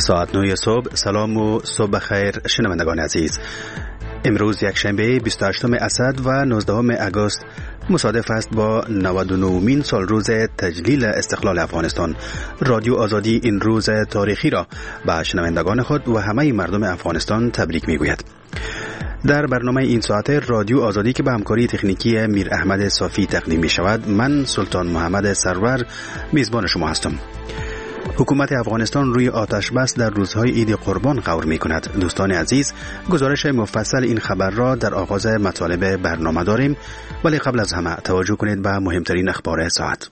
ساعت 9 صبح. سلام و صبح خیر شنوندگان عزیز. امروز یک شنبه 28 اسد و 19 آگوست مصادف است با 99مین سال روز تجلیل استقلال افغانستان. رادیو آزادی این روز تاریخی را به شنوندگان خود و همه مردم افغانستان تبریک میگوید. در برنامه این ساعت رادیو آزادی که به همکاری تکنیکی میر احمد صافی تقدیم می شود، من سلطان محمد سرور میزبان شما هستم. حکومت افغانستان روی آتش بس در روزهای عید قربان غور می کند. دوستان عزیز، گزارش مفصل این خبر را در آغاز مطالب برنامه داریم، ولی قبل از همه توجه کنید به مهمترین اخبار ساعت.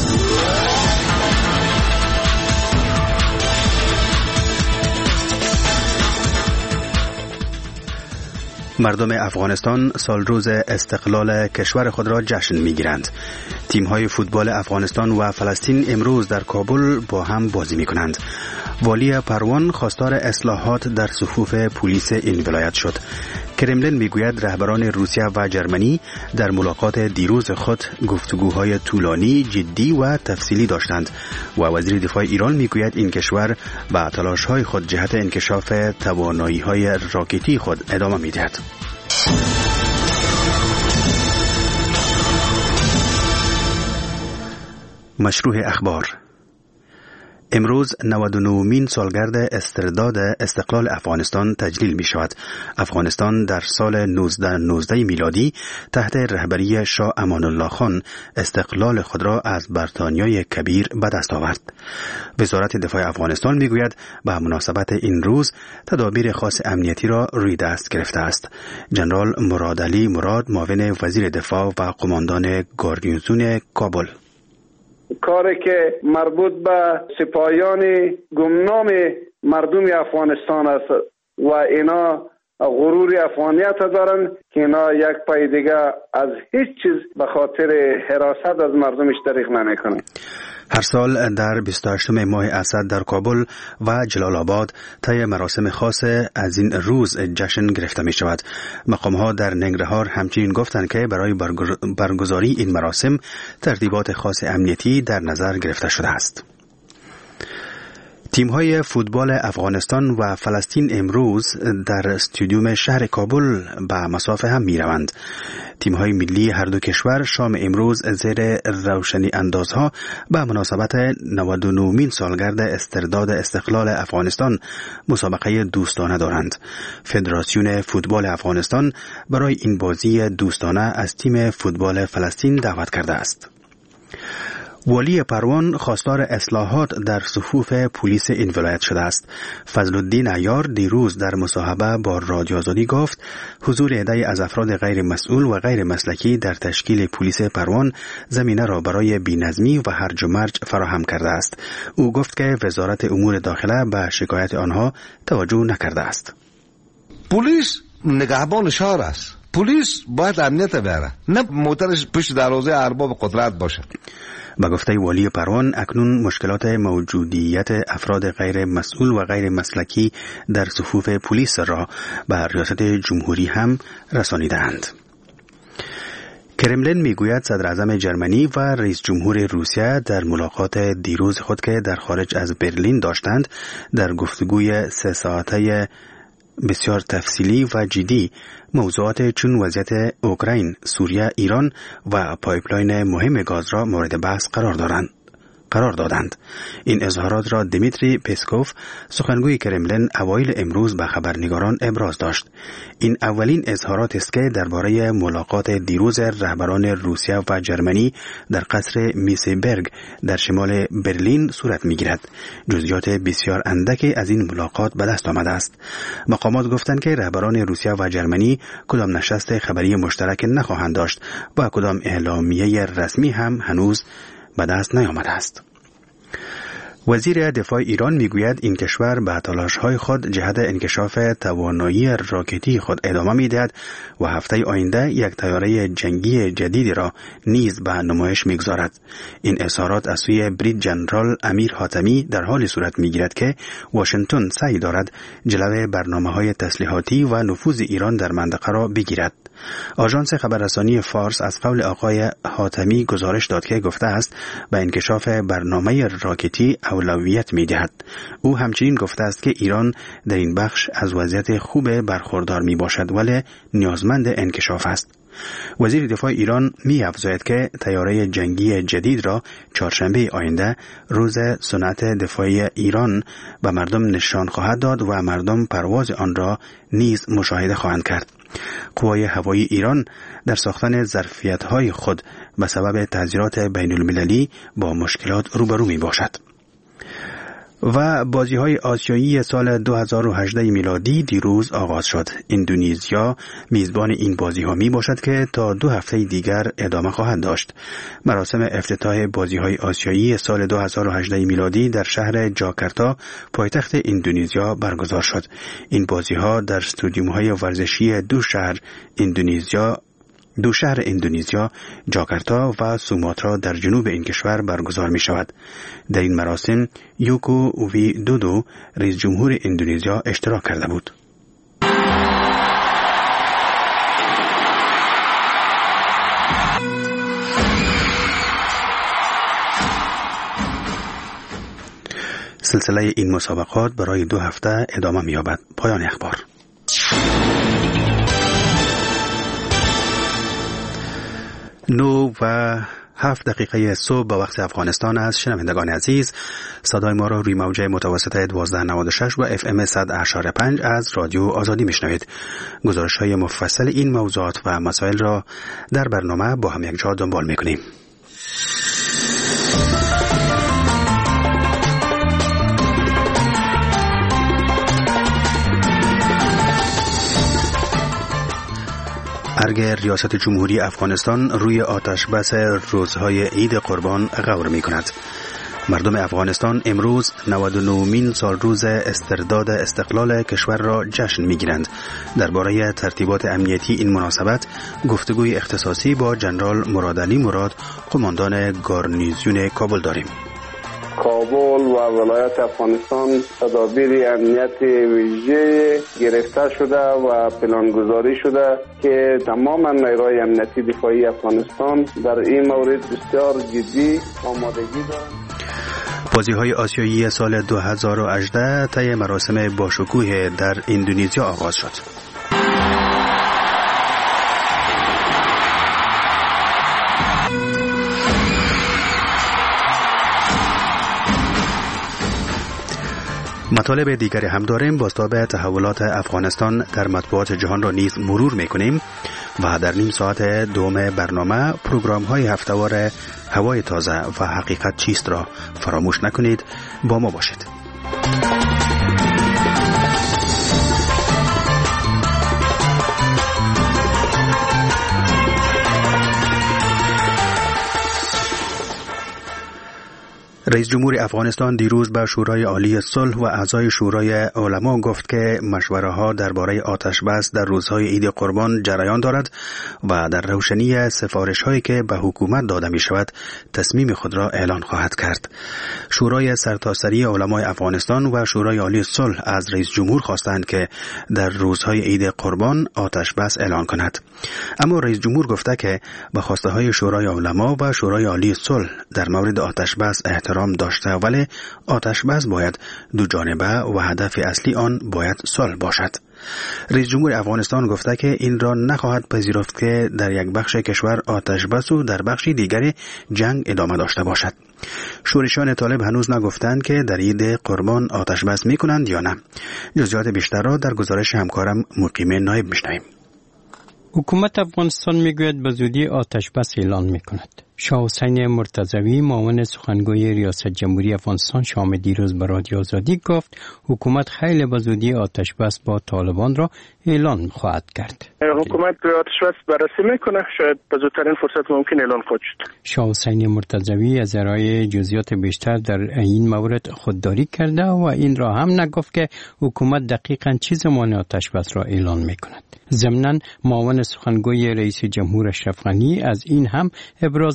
مردم افغانستان سال روز استقلال کشور خود را جشن می‌گیرند. تیم‌های فوتبال افغانستان و فلسطین امروز در کابل با هم بازی می‌کنند. والی پروان خواستار اصلاحات در صفوف پلیس این ولایت شد. کرملین میگوید رهبران روسیه و جرمنی در ملاقات دیروز خود گفتگوهای طولانی، جدی و تفصیلی داشتند و وزیر دفاع ایران میگوید این کشور به تلاش‌های خود جهت انکشاف توانایی‌های راکتی خود ادامه می‌دهد. مشروع اخبار. امروز 99مین سالگرد استرداد استقلال افغانستان تجلیل می شود. افغانستان در سال 1919 میلادی تحت رهبری شاه امان الله خان استقلال خود را از بریتانیای کبیر به دست آورد. وزارت دفاع افغانستان می گوید به مناسبت این روز تدابیر خاص امنیتی را روی دست گرفته است. جنرال مراد علی مراد، معاون وزیر دفاع و قماندان گاردینزون کابل: کاری که مربوط به سپاهیان گمنام مردم افغانستان است و اینا غرور افغانیت دارن که اینا یک پای دیگه از هیچ چیز به خاطر حراست از مردمش دریغ نمیکنن. هر سال در 28 ماه اسد در کابل و جلال آباد طی مراسم خاص از این روز جشن گرفته می شود. مقام‌ها در ننگرهار همچنین گفتند که برای برگزاری این مراسم ترتیبات خاص امنیتی در نظر گرفته شده است. تیم‌های فوتبال افغانستان و فلسطین امروز در استادیوم شهر کابل به مسافه هم می‌روند. تیم‌های ملی هر دو کشور شام امروز زیر روشنی اندازها به مناسبت 99مین سالگرد استرداد استقلال افغانستان مسابقه دوستانه دارند. فدراسیون فوتبال افغانستان برای این بازی دوستانه از تیم فوتبال فلسطین دعوت کرده است. والی پروان خواستار اصلاحات در صفوف پلیس این ولایت شده است. فضل الدین عیار دیروز در مصاحبه با رادیو آزادی گفت حضور عده‌ای از افراد غیر مسئول و غیر مسلکی در تشکیل پلیس پروان زمینه را برای بی‌نظمی و هرج و مرج فراهم کرده است. او گفت که وزارت امور داخله به شکایت آنها توجه نکرده است. پلیس نگهبان شهر است. پلیس باید امنیت بیاره، نه موترش پشت دروازه ارباب قدرت باشه. به گفته والی پروان اکنون مشکلات موجودیت افراد غیر مسئول و غیر مسلکی در صفوف پلیس را به ریاست جمهوری هم رسانیدند. کرملین میگوید صدر اعظم جرمنی و رئیس جمهور روسیه در ملاقات دیروز خود که در خارج از برلین داشتند در گفتگوی 3 ساعته بسیار تفصیلی و جدی موضوعات چون وضعیت اوکراین، سوریه، ایران و پایپلاین مهم گاز را مورد بحث قرار دادند. این اظهارات را دیمیتری پسکوف، سخنگوی کرملین، اوایل امروز به خبرنگاران ابراز داشت. این اولین اظهارات است که درباره ملاقات دیروز رهبران روسیه و جرمنی در قصر میسبرگ در شمال برلین صورت می‌گیرد. جزئیات بسیار اندکی از این ملاقات به دست آمده است. مقامات گفتند که رهبران روسیه و جرمنی کدام نشست خبری مشترک نخواهند داشت و کدام اعلامیه رسمی هم هنوز به دست نیامده است. وزیر دفاع ایران میگوید این کشور به تلاش‌های خود جهت انکشاف توانایی راکتی خود ادامه می‌دهد و هفته آینده یک طیاره جنگی جدیدی را نیز به نمایش می‌گذارد. این اظهارات از سوی بریگادیر جنرال امیر حاتمی در حال صورت می‌گیرد که واشنگتن سعی دارد جلوی برنامه‌های تسلیحاتی و نفوذ ایران در منطقه را بگیرد. آژانس خبررسانی فارس از قول آقای حاتمی گزارش داد که گفته است به انکشاف برنامه راکتی اولویت می‌دهد. او همچنین گفته است که ایران در این بخش از وضعیت خوب برخوردار میباشد ولی نیازمند انکشاف است. وزیر دفاع ایران می‌افزاید که طیاره جنگی جدید را چهارشنبه آینده روز صنعت دفاعی ایران به مردم نشان خواهد داد و مردم پرواز آن را نیز مشاهده خواهند کرد. قوای هوایی ایران در ساختن ظرفیت‌های خود به سبب تعذیرات بین‌المللی با مشکلات روبرو میباشد. و بازی‌های آسیایی سال 2018 میلادی دیروز آغاز شد. اندونزیا میزبان این بازی‌ها میباشد که تا 2 هفته دیگر ادامه خواهد داشت. مراسم افتتاح بازی‌های آسیایی سال 2018 میلادی در شهر جاکارتا پایتخت اندونزیا برگزار شد. این بازی‌ها در استادیوم‌های ورزشی دو شهر اندونزیا، جاکارتا و سوماترا در جنوب این کشور برگزار می شود. در این مراسم یوکو ویدودو رئیس جمهور اندونزیا اشتراک کرده بود. سلسله این مسابقات برای 2 هفته ادامه می یابد. پایان اخبار. 9:07 صبح به وقت افغانستان است. شنوندگان عزیز، صدای ما را روی موج متوسط 1296 و FM 100.5 از رادیو آزادی میشنوید. گزارش‌های مفصل این موضوعات و مسائل را در برنامه با هم یک جا دنبال می‌کنیم. ارگ ریاست جمهوری افغانستان روی آتش بس روزهای عید قربان غور می کند. مردم افغانستان امروز 99مین سال روز استرداد استقلال کشور را جشن می گیرند. درباره ترتیبات امنیتی این مناسبت گفتگوی اختصاصی با جنرال مرادعلی مراد، قماندان گارنیزیون کابل داریم. کابل و ولایت افغانستان تدابیر امنیت ویژه گرفته شده و پلانگذاری شده که تمام نیروهای امنیتی دفاعی افغانستان در این مورد بسیار جدی آمادگی دارند. بازی‌های آسیایی سال 2018 طی مراسم باشکوه در اندونزیا آغاز شد. مطالب دیگری هم داریم. بازتاب تحولات افغانستان در مطبوعات جهان را نیز مرور میکنیم و در نیم ساعت دوم برنامه پروگرام های هفته‌وار هوای تازه و حقیقت چیست را فراموش نکنید. با ما باشید. رئیس جمهور افغانستان دیروز به شورای عالی صلح و اعضای شورای علما گفت که مشوره‌ها درباره آتش‌بس در روزهای عید قربان جریان دارد و در روشنی سفارش‌هایی که به حکومت داده می‌شود تصمیم خود را اعلان خواهد کرد. شورای سرتاسری علمای افغانستان و شورای عالی صلح از رئیس جمهور خواستند که در روزهای عید قربان آتش‌بس اعلان کند. اما رئیس جمهور گفته که به خواسته‌های شورای علما و شورای عالی صلح در مورد آتش‌بس احترام داشته، ولی آتش‌بس باید دو جانبه و هدف اصلی آن باید صلح باشد. رئیس جمهور افغانستان گفته که این را نخواهد پذیرفت که در یک بخش کشور آتش‌بس و در بخش دیگری جنگ ادامه داشته باشد. شورشیان طالب هنوز نگفتند که در عید قربان آتش‌بس می‌کنند یا نه. جزئیات بیشتر را در گزارش همکارم مقیم نایب می‌شنویم. حکومت افغانستان میگوید به زودی آتش‌بس اعلان می‌کند. شاه حسین مرتضوی معاون سخنگوی ریاست جمهوری افغانستان شام دیروز به رادیو آزادی گفت حکومت خیلی به زودی آتش‌بس با طالبان را اعلان خواهد کرد. حکومت آتش‌بس بررسی میکنه، شاید به زودترین فرصت ممکن اعلان خواهد شد. شاه حسین مرتضوی از ارائه جزئیات بیشتر در این مورد خودداری کرده و این را هم نگفت که حکومت دقیقاً چه زمان آتش‌بس را اعلان میکند. ضمناً معاون سخنگوی رئیس جمهور اشرف غنی از این هم ابراز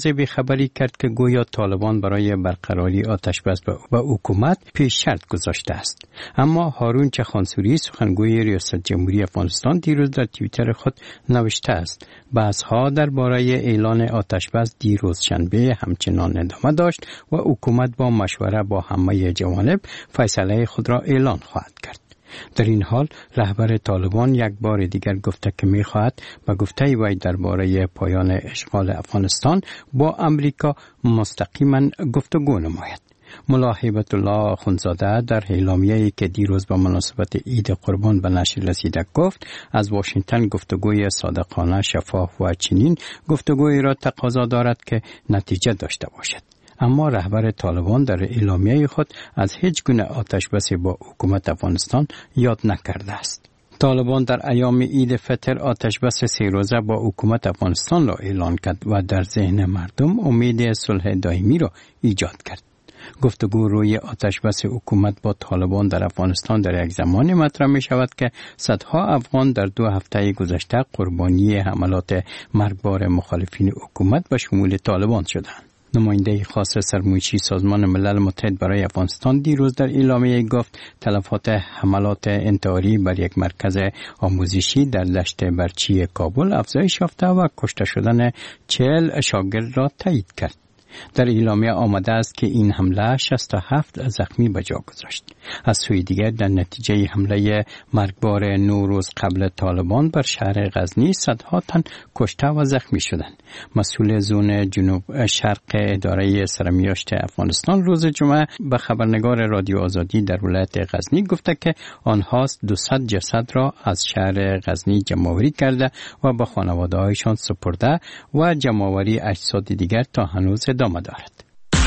بیخبری کرد که گویا طالبان برای برقراری آتشبس و حکومت پیش شرط گذاشته است. اما هارون چخانسوری سخنگوی ریاست جمهوری افغانستان دیروز در توییتر خود نوشته است بحث‌ها درباره اعلان آتشبس دیروز شنبه همچنان ادامه داشت و حکومت با مشوره با همه جوانب فیصله خود را اعلان خواهد کرد. در این حال رهبر طالبان یک بار دیگر گفته که می‌خواهد به گفته وی درباره پایان اشغال افغانستان با امریکا مستقیما گفتگو نماید. ملا هیبت الله اخندزاده در اعلامیه‌ای که دیروز به مناسبت عید قربان به نشر رسیده گفت از واشنگتن گفتگوی صادقانه، شفاف و چنین گفتگویی را تقاضا دارد که نتیجه داشته باشد. اما رهبر طالبان در اعلامیه خود از هیچ گونه آتشبس با حکومت افغانستان یاد نکرده است. طالبان در ایام عید فطر آتشبس 3 روزه با حکومت افغانستان را اعلان کرد و در ذهن مردم امید صلح دائمی را ایجاد کرد. گفتگو روی آتشبس حکومت با طالبان در افغانستان در یک زمانی مطرح می شود که صدها افغان در 2 هفته گذشته قربانی حملات مرگبار مخالفین حکومت به شمول طالبان شدند. نماینده خاص سرمایه‌ای سازمان ملل متحد برای افغانستان دیروز در اعلامیه گفت تلفات حملات انتحاری بر یک مرکز آموزشی در دشت برچی کابل افزایش یافته و کشته شدن 40 شاگرد را تایید کرد. در اعلامیه آمده است که این حمله 67 زخمی به جا گذاشت. از سوی دیگر در نتیجه حمله مرگبار 9 روز قبل طالبان بر شهر غزنی صدها تن کشته و زخمی شدند. مسئول زون جنوب شرق اداره سرمیاشت افغانستان روز جمعه به خبرنگار رادیو آزادی در ولایت غزنی گفته که آنها 200 جسد را از شهر غزنی جمع‌آوری کرده و به خانواده‌هایشان سپرده و جمع‌آوری اجساد دیگر تا هنوز ادامه دارد.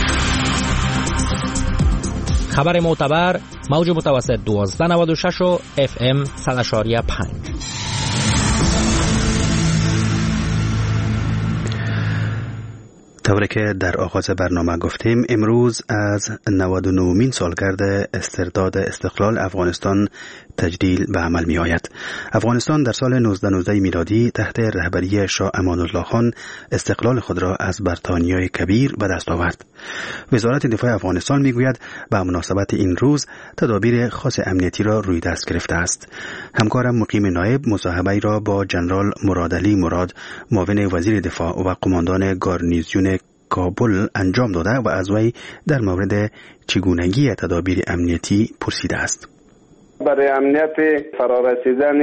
خبر معتبر موج متوسط 1296 و FM 100.5. طوری که در آغاز برنامه گفتیم امروز از 99مین سالگرد استرداد استقلال افغانستان تجلیل به عمل می آید. افغانستان در سال 1919 میلادی تحت رهبری شاه امان الله خان استقلال خود را از بریتانیای کبیر به دست آورد. وزارت دفاع افغانستان می گوید به مناسبت این روز تدابیر خاص امنیتی را روی دست گرفته است. همکارم مقیم نایب مصاحبه را با جنرال مرادعلی مراد معاون وزیر دفاع و قماندان گارنیزیون کابل انجام داده و از وی در مورد چگونگی تدابیر امنیتی پرسیده است. برای امنیت فرارسیدن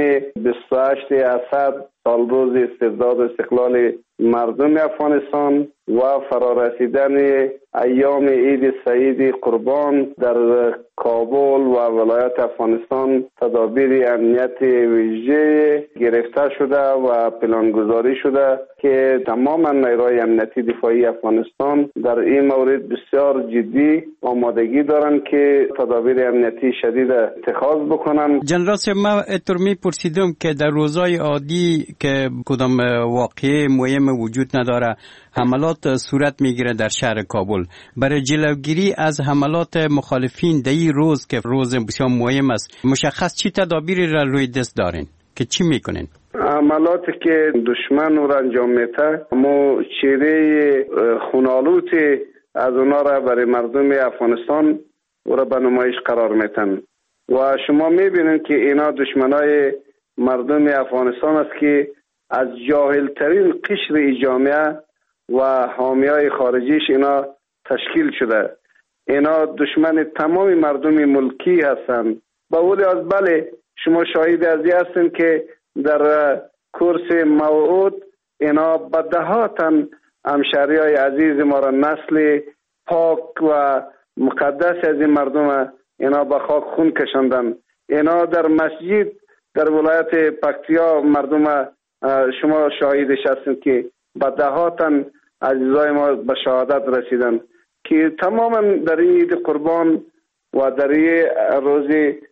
28 اسد سال روز استرداد استقلال مردم افغانستان و فرارسیدن ایام عید سعید قربان در کابل و ولایت افغانستان تدابیر امنیت ویژه گرفته شده و پلانگذاری شده که تمام نیروهای امنیتی دفاعی افغانستان در این مورد بسیار جدی آمادگی دارند که تدابیر امنیتی شدید اتخاذ بکنن. جنرال صاحب ما اتر می پرسیدم که در روزهای عادی که کدام واقعه مهم وجود نداره حملات صورت میگیره در شهر کابل، برای جلوگیری از حملات مخالفین در این روز که روز بسیار مهم است مشخص چی تدابیری را روی دست دارین که چی میکنین؟ عملاتی که دشمن رو انجام میده مو چهره خونالود از اونا را برای مردم افغانستان او را به نمایش قرار میتن و شما میبینید که اینا دشمنای مردم افغانستان است که از جاهلترین قشر جامعه و حامیای خارجیش اینا تشکیل شده. اینا دشمن تمام مردم ملکی هستند. با ولی از بله شما شاهد از این هستین که در کورس موعود اینا به دهاتن همشهریای عزیز ما را نسل پاک و مقدس از این مردم اینا به خاک خون کشندن. اینا در مسجد در ولایت پکتیا مردم شما شاهدش هستین که به دهاتن عزیزای ما به شهادت رسیدن که تماما در این عید قربان و در این روز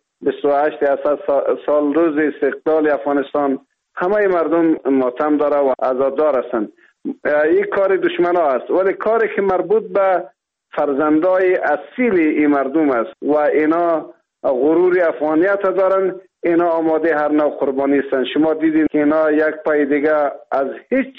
28 اسد سال روز استقلال افغانستان همه مردم ماتم داره و عزادار هستند. این کار دشمن ها است ولی کاری که مربوط به فرزندای اصیل این مردم است و اینا غرور افغانیت دارن، اینا آماده هر نوع قربانی هستند. شما دیدین که اینا یک پای دیگه از هیچ چیز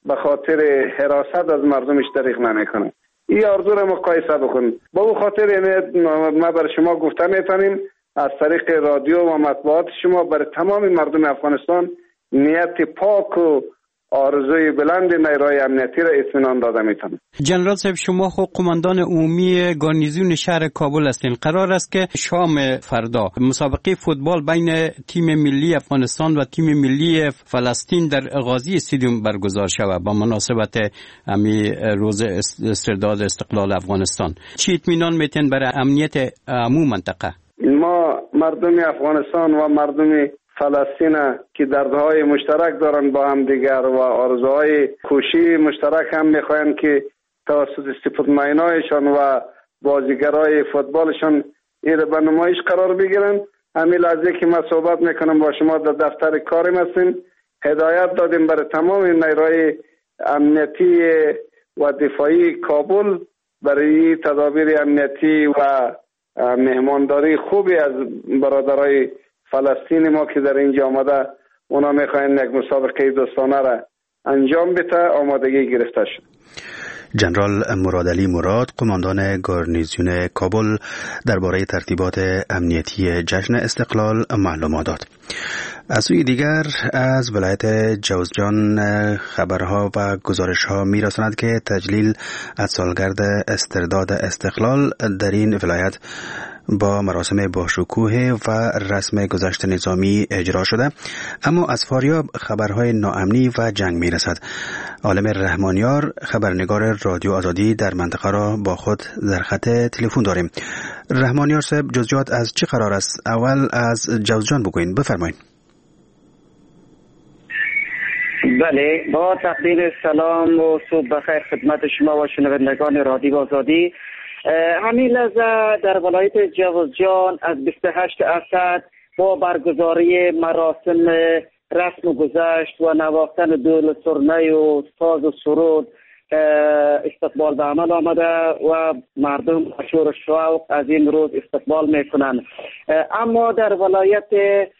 به خاطر حراست از مردمش دریغ نمیکنه. این آرزو را مقایسه بکن. با اون خاطر ما بر شما گفته میتونیم از طریق رادیو و مطبوعات شما برای تمام مردم افغانستان نیت پاک و آرزوی بلند نیروهای امنیتی را اطمینان داده میتونم. جنرال صاحب، شما خود قماندان عمومی گارنیزون شهر کابل هستین. قرار است که شام فردا مسابقه فوتبال بین تیم ملی افغانستان و تیم ملی فلسطین در غازی استادیوم برگزار شود با مناسبت امی روز استرداد استقلال افغانستان. چی اطمینان میتین برای امنیت عموم منطقه؟ ما مردم افغانستان و مردم فلسطین که دردهای مشترک دارن با هم دیگر و آرزوهای کوشی مشترک هم میخواین که توسط سپورتمنایشان و بازیگرای فوتبالشان این به نمایش قرار بگیرن. همین لحظه که من صحبت میکنم با شما در دفتر کارم هستیم، هدایت دادیم برای تمام نیروهای امنیتی و دفاعی کابل برای تدابیر امنیتی و مهمانداری خوبی از برادرای فلسطین ما که در اینجا آمده، اونا میخواین یک مسابقه دوستانه را انجام بده، آمادگی گرفته شد. جنرال مرادعلی مراد، قماندان گارنیزیون کابل، درباره ترتیبات امنیتی جشن استقلال معلومات داد. از سوی دیگر از ولایت جوزجان خبرها و گزارشها میرساند که تجلیل از سالگرد استرداد استقلال در این ولایت با مراسم باشکوه و رسم گذشت نظامی اجرا شده، اما از فاریاب خبرهای ناامنی و جنگ میرسد. عالم رحمانیار، خبرنگار رادیو آزادی در منطقه را با خود در خط تلفن داریم. رحمانیار صاحب، جزئیات از چه قرار است؟ اول از جوزجان بگوین، بفرمایید. بله، با تقدیم سلام و صبح بخیر خدمت شما و شنوندگان رادیو آزادی. همین لحظه در ولایت جوزجان از 28 اسد با برگزاری مراسم رسم گذشت و نواختن دول سرنه و ساز و سرود استقبال به عمل آمده و مردم شور و شوق از این روز استقبال میکنند. اما در ولایت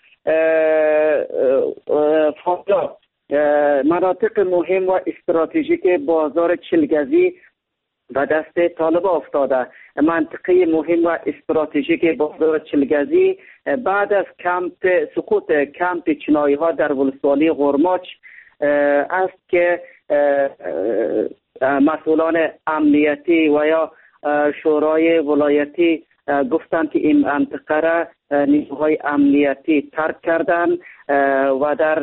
فاریاب مناطق مهم و استراتژیک بازار چلگزی و دست طالب افتاده. منطقه مهم و استراتژیک بازار چلگزی بعد از سقوط کمپ چینایی ها در ولسوالی غرماچ است که مسئولان امنیتی و یا شورای ولایتی گفتند که این منطقه را نیروهای امنیتی ترک کردند و در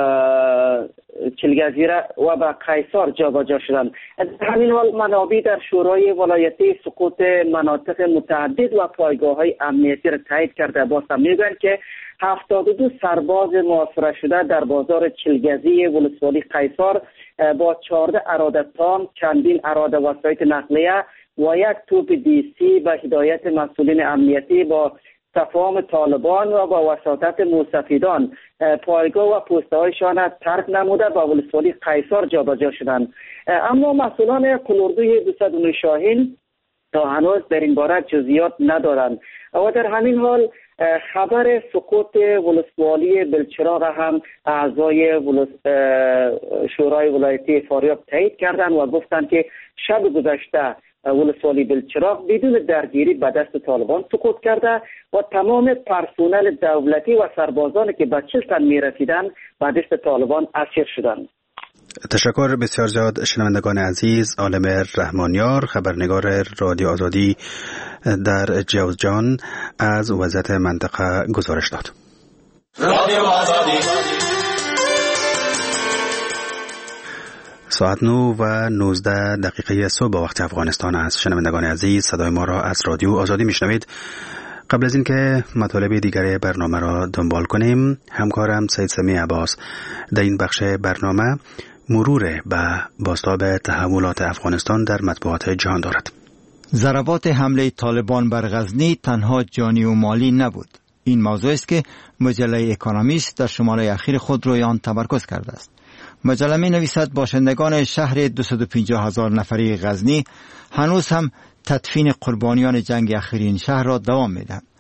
چلگزیره و به قیصار جابجا شدند. همین حال منابع در شورای ولایتی سقوط مناطق متعدد و پایگاه‌های امنیتی را تایید کرده. باز هم میگویند که 72 سرباز محاصره شده در بازار چلگزی ولسوالی قیصار با 14 اراده تانک، چندین اراده وسایط نقلیه و یک توپ دیسی به هدایت مسئولین امنیتی با تفاهم طالبان و با وساطت موسفیدان پایگاه و پوسته هایشان ترک نموده با ولسوالی قیصار جابجا شدند. اما مسئولان قلاردوی 209 شاهین تا هنوز در این باره جزئیات ندارند و در همین حال خبر سقوط ولسوالی بلچراغ هم اعضای شورای ولایتی فاریاب تایید کردند و گفتند که شب گذشته ولسوالی بلچراغ بدون درگیری به دست طالبان سقوط کرده و تمام پرسنل دولتی و سربازانی که به 40 تن می‌رسیدند به دست طالبان اسیر شدند. تشکر بسیار زیاد. شنوندگان عزیز، عالم رحمانیار، خبرنگار رادیو آزادی در جوزجان از وضعیت منطقه گزارش داد. رادیو آزادی. ساعت 9 و 19 دقیقه صبح وقت افغانستان است. شنوندگان عزیز، صدای ما را از رادیو آزادی میشنوید. قبل از اینکه مطالب دیگر برنامه را دنبال کنیم، همکارم سید سمی عباس در این بخش برنامه مرور به بازتاب تحولات افغانستان در مطبوعات جهان دارد. ضربات حمله طالبان بر غزنی تنها جانی و مالی نبود. این موضوع است که مجله اکونومیست در شماره اخیر خود روی آن تمرکز کرده است. مجله می نویسد باشندگان شهر 250,000 نفری غزنی هنوز هم تدفین قربانیان جنگ اخیر این شهر را دوام می دهند.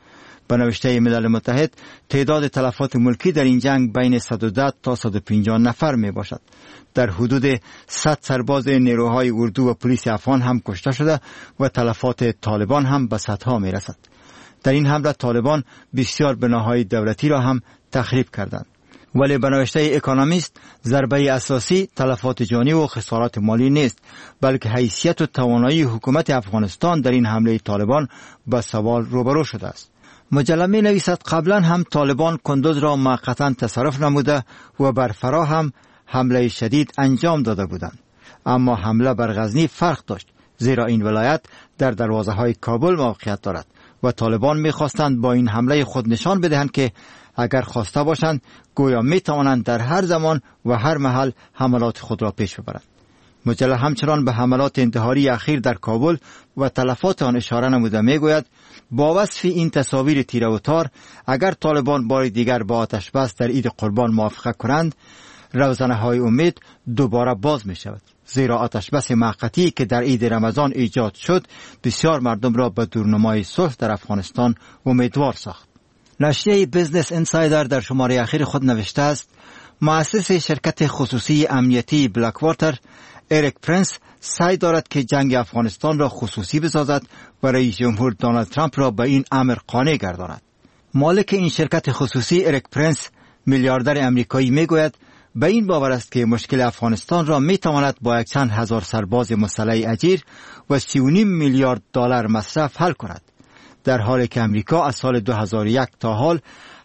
به نوشته ملل متحد تعداد تلفات ملکی در این جنگ بین 110 تا 150 نفر می باشد. در حدود 100 سرباز نیروهای اردو و پلیس افغان هم کشته شده و تلفات طالبان هم به صدها می رسد. در این حمله طالبان بسیار بناهای دولتی را هم تخریب کردند. ولی به نوشته اکونومیست ضربه اساسی تلفات جانی و خسارات مالی نیست، بلکه حیثیت و توانایی حکومت افغانستان در این حمله طالبان با سوال روبرو شده است. مجله می نویسد قبلا هم طالبان کندوز را موقتا تصرف نموده و بر فرا هم حمله شدید انجام داده بودند. اما حمله بر غزنی فرق داشت، زیرا این ولایت در دروازه های کابل موقعیت دارد و طالبان می خواستند با این حمله خود نشان بدهند که اگر خواسته باشند گویا می توانند در هر زمان و هر محل حملات خود را پیش ببرند. مجله همچنان به حملات انتحاری اخیر در کابل و تلفات آن اشاره نموده می گوید با وصف این تصاویر تیره و تار اگر طالبان بار دیگر با آتش بس در عید قربان موافقت کنند، روزنه های امید دوباره باز می شود، زیرا آتش بس موقتی که در عید رمضان ایجاد شد بسیار مردم را به دورنمای صلح در افغانستان امیدوار ساخت. نشریه بیزنس انسایدر در شماره اخیر خود نوشته است مؤسس شرکت خصوصی امنیتی بلکواتر اریک پرنس سعی دارد که جنگ افغانستان را خصوصی بسازد و رئیس جمهور دونالد ترامپ را به این امر قانع گرداند. مالک این شرکت خصوصی اریک پرنس میلیاردر امریکایی میگوید به این باور است که مشکل افغانستان را میتواند با چند هزار سرباز مسلح اجیر و 3.5 میلیارد دلار مصرف حل کند، در حالی که امریکا از سال 2001 تا حال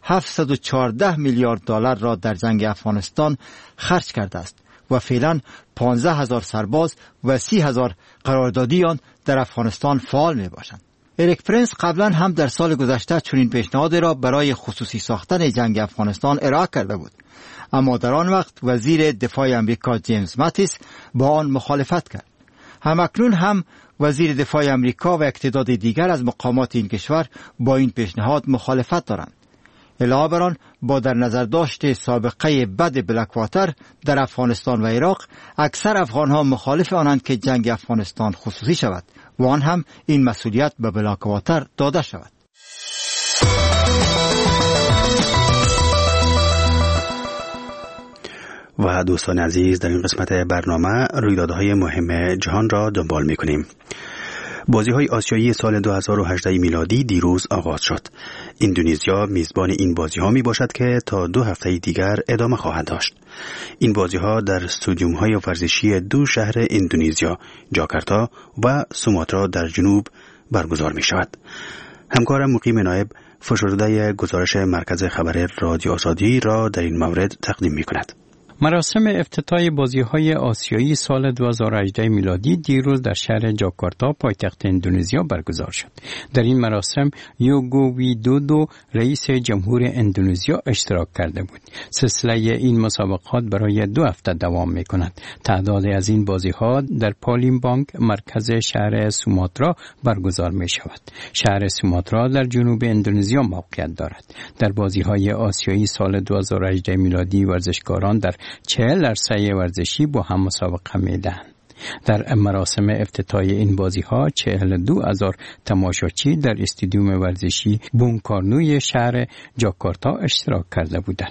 714 میلیارد دلار را در جنگ افغانستان خرج کرده است و فعلا 15,000 سرباز و 30,000 قراردادیان در افغانستان فعال می باشند. اریک پرنس قبلا هم در سال گذشته چنین پیشنهادی را برای خصوصی ساختن جنگ افغانستان ارائه کرده بود، اما در آن وقت وزیر دفاع امریکا جیمز ماتیس با آن مخالفت کرد. همکنون هم وزیر دفاع امریکا و تعداد دیگر از مقامات این کشور با این پیشنهاد مخالفت دارند. علاوه بر آن با در نظر داشت سابقه بد بلکواتر در افغانستان و عراق، اکثر افغانها مخالف آنند که جنگ افغانستان خصوصی شود و آن هم این مسئولیت به بلکواتر داده شود. و دوستان عزیز، در این قسمت برنامه رویدادهای مهم جهان را دنبال می‌کنیم. بازی‌های آسیایی سال 2018 میلادی دیروز آغاز شد. اندونزیا میزبان این بازی‌ها میباشد که تا 2 هفته دیگر ادامه خواهد داشت. این بازی‌ها در استادیوم‌های ورزشی 2 شهر اندونزیا، جاکارتا و سوماترا در جنوب برگزار می‌شود. همکارم مقیم نایب فشرده گزارش مرکز خبر رادیو آزادی را در این مورد تقدیم می‌کند. مراسم افتتاح بازی‌های آسیایی سال 2018 میلادی دیروز در شهر جاکارتا پایتخت اندونزیا برگزار شد. در این مراسم یوگو ویدودو رئیس جمهور اندونزیا اشتراک کرده بود. سلسله این مسابقات برای 2 هفته دوام می‌کند. تعداد از این بازی‌ها در پالیمبانگ مرکز شهر سوماترا برگزار می‌شود. شهر سوماترا در جنوب اندونزیا موقعیت دارد. در بازی‌های آسیایی سال 2018 میلادی ورزشکاران در 40 عرصه ورزشی با هم مسابقه می‌دهند. در مراسم افتتاح این بازی‌ها 42,000 تماشاچی در استادیوم ورزشی بونکارنوی شهر جاکارتا اشتراک کرده بودند.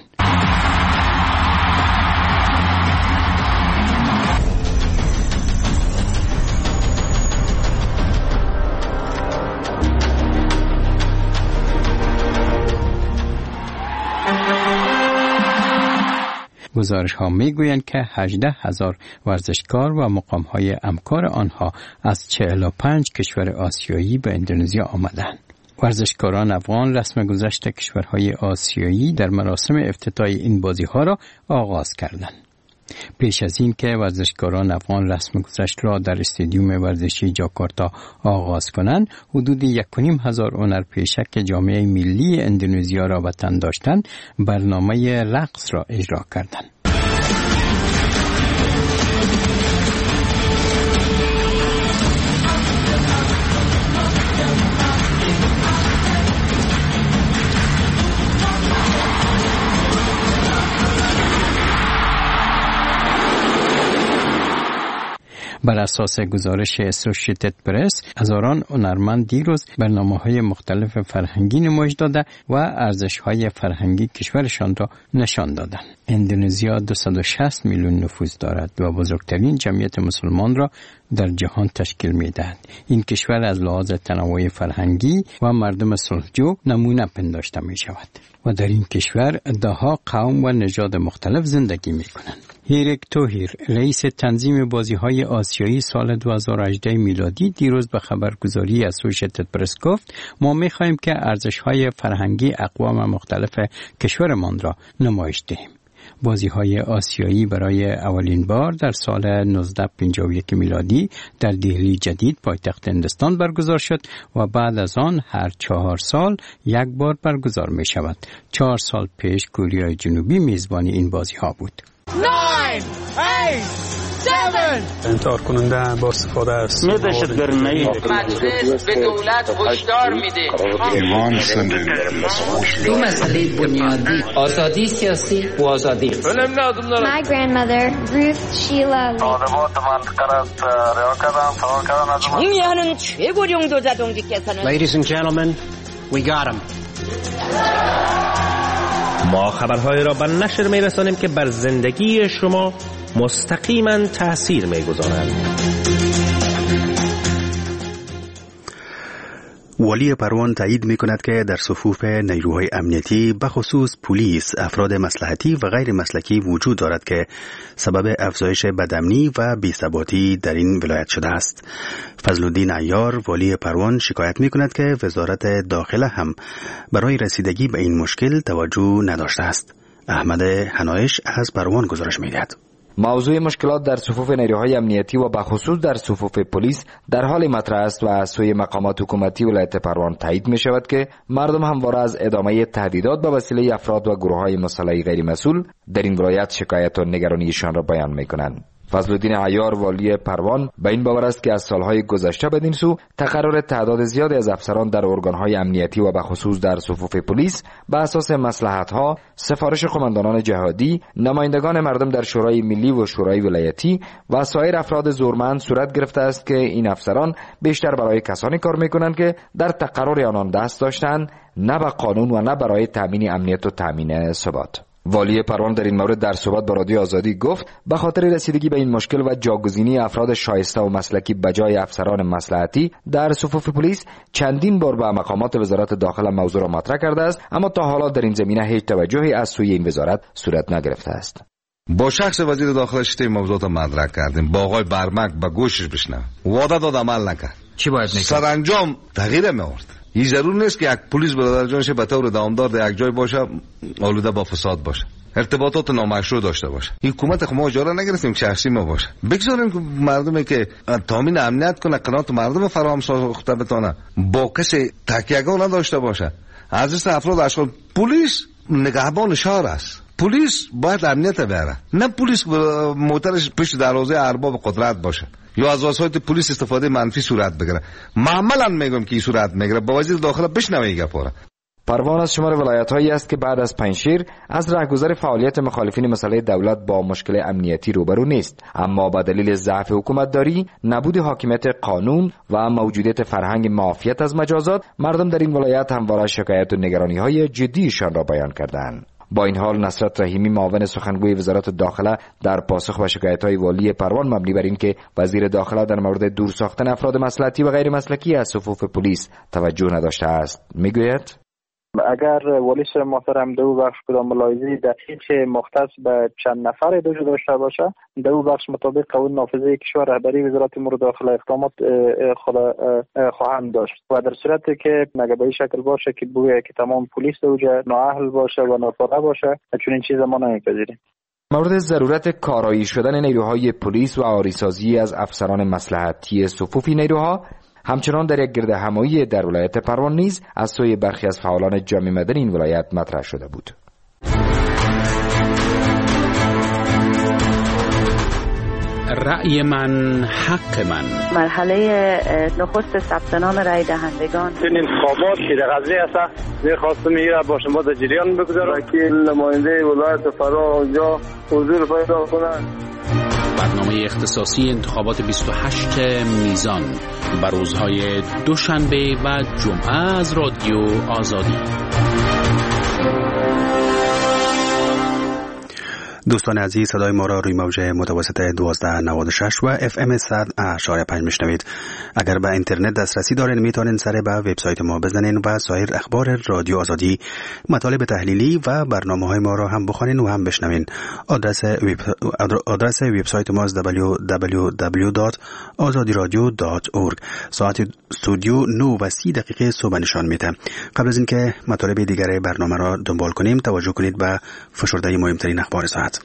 گزارش ها می گویند که 18,000 ورزشکار و مقام های همکار آنها از 45 کشور آسیایی به اندونزیا آمدند. ورزشکاران افغان رسم گذشت کشورهای آسیایی در مراسم افتتاح این بازی ها را آغاز کردند. پیش از این که ورزشکاران افغان رسم گذشت را در استادیوم ورزشی جاکارتا آغاز کنند، حدود 1,500 هنرپیشه که جامعه ملی اندونزیا را وطن داشتند، برنامه رقص را اجرا کردند. بر اساس گزارش اسوسییتد پرس، هزاران هنرمند دیروز برنامه‌های مختلف فرهنگی نمایش داده و ارزش‌های فرهنگی کشورشان را نشان دادند. اندونزیا 260 میلیون نفوس دارد و بزرگترین جمعیت مسلمان را در جهان تشکیل می‌دهد. این کشور از لحاظ تنوع فرهنگی و مردم صلحجو نمونه پنداشته می‌شود و در این کشور ده‌ها قوم و نژاد مختلف زندگی می‌کنند. هیرک توهیر، رئیس تنظیم بازی‌های آسیایی سال 2018 میلادی، دیروز به خبرگزاری اسوسییتد پرس گفت: ما می‌خواهیم که ارزش‌های فرهنگی اقوام مختلف کشورمان را نمایش دهیم. بازی‌های آسیایی برای اولین بار در سال 1951 میلادی در دهلی جدید پایتخت هندوستان برگزار شد و بعد از آن هر 4 سال یک بار برگزار می‌شود. 4 سال پیش کره جنوبی میزبان این بازی‌ها بود. 9 8 7 انتحار کننده با استفاده است. مجلس به دولت هشدار میده. دو مسئله بنیادی: آزادی سیاسی و آزادی. My grandmother, Ruth Sheila. 중요한 최고령 도자동지께서는 Ladies and gentlemen, we got him. ما خبرهای را به نشر می‌رسانیم که بر زندگی شما مستقیما تأثیر می‌گذارند. والی پروان تایید می‌کند که در صفوف نیروهای امنیتی بخصوص پلیس افراد مصلحتی و غیر مسلکی وجود دارد که سبب افزایش بدامنی و بی‌ثباتی در این ولایت شده است. فضلالدین عیار والی پروان شکایت می‌کند که وزارت داخله هم برای رسیدگی به این مشکل توجه نداشته است. احمد حنایش از پروان گزارش می‌دهد. موضوع مشکلات در صفوف نیروهای امنیتی و بخصوص در صفوف پلیس در حال مطرح است و از سوی مقامات حکومتی ولایت پروان تایید می شود که مردم همواره از ادامه تهدیدات به وسیله افراد و گروه‌های مسلح غیر مسئول در این ولایت شکایت و نگرانیشان را بیان می کنند. فضلالدین عیار والی پروان به این باور است که از سالهای گذشته بدین سو تقرر تعداد زیادی از افسران در ارگان‌های امنیتی و بخصوص در صفوف پلیس به اساس مصلحت‌ها، سفارش قماندانان جهادی، نمایندگان مردم در شورای ملی و شورای ولایتی و سایر افراد زورمند صورت گرفته است که این افسران بیشتر برای کسانی کار می‌کنند که در تقرر آنان دست داشتند، نه به قانون و نه برای تامین امنیت و تامین ثبات. والی پروان در این مورد در صحبت با رادیو آزادی گفت به خاطر رسیدگی به این مشکل و جاگزینی افراد شایسته و مسلکی بجای افسران مصلحتی در صفوف پلیس چندین بار به مقامات وزارت داخله موضوع را مطرح کرده است، اما تا حالا در این زمینه هیچ توجهی از سوی این وزارت صورت نگرفته است. با شخص وزیر داخله شته موضوعات مطرح کردیم، با آقای برمک به گوشش بشنوه، وعده داد عمل نکرد. چی باید میکرد؟ سرانجام تغییر می‌آورد. این ضرور نیست که یک پلیس برادر جانش به طور دامدار در یک جای باشه آلوده با فساد باشه، ارتباطات نامشروع داشته باشه. حکومت خو ما اجاره نگرفتیم شخصی ما باشه. بگذاریم که مردمی که تامین امنیت کنه، قناعت مردم فراهم ساخته بتونه، با کسی تکیه‌گاه نداشته باشه. از افراد اشغال پلیس نگهبان شهر است. پلیس باید امنیت بیاره، نه پلیس موترش پشت دروازه ارباب قدرت باشه یا از وسایل پلیس استفاده منفی صورت بگیره. معمولا میگم که این صورت میگیره. با وزیر داخله بشنوید گپا. پروان از شمار ولایت‌هایی است که بعد از پنجشیر از رهگذر فعالیت مخالفین مسئله دولت با مشکل امنیتی روبرو نیست، اما با دلیل ضعف حکومتداری، نبود حاکمیت قانون و موجودیت فرهنگ معافیت از مجازات، مردم در این ولایت همواره شکایت و نگرانی‌های جدیشان را بیان کردند. با این حال نصرت رحیمی معاون سخنگوی وزارت داخله در پاسخ به شکایت‌های والی پروان مبنی بر اینکه وزیر داخله در مورد دور ساختن افراد مصلحتی و غیر مسلکی از صفوف پلیس توجه نداشته است میگوید: اگر والی محترم دو بخش کدام ملاحظه دقیق مختص به چند نفر داشته باشه، دو بخش مطابق قانون نافذه کشور رهبری وزارت امور داخله اقدامات خواهند داشت و در صورتی که مگه به این شکل باشه که بویه که تمام پلیس دوجه نااهل باشه و ناکاره باشه، چون این چیز ما نمیپذیریم. مورد ضرورت کارایی شدن نیروهای پلیس و آریسازی از افسران مصلحتی صفوف نیروها همچنان در یک گرد همایی در ولایت پروان نیز از سوی برخی از فعالان جامعه مدنی این ولایت مطرح شده بود. رأی من حق من. مرحله نخست ثبت نام رای دهندگان این انتخابات که در غزنی است، می‌خواستم میره با شما در جریان بگذارم. وکیل نماینده ولایت فرا اونجا حضور پیدا کنند. برنامه اختصاصی انتخابات 28 میزان بر روزهای دوشنبه و جمعه از رادیو آزادی. دوستان عزیز، صدای ما را روی موج متوسط 1296 و FM 100.5 میشنوید. اگر به اینترنت دسترسی دارین میتونین سر به وبسایت ما بزنین و سایر اخبار رادیو آزادی، مطالب تحلیلی و برنامه‌های ما را هم بخونین و هم بشنوین. آدرس وبسایت ما www.azadiradio.org. ساعت استودیو 9:30 صبح نشان میده. قبل از اینکه مطالب دیگر برنامه را دنبال کنیم، توجه کنید به فشرده مهمترین اخبار ساعت.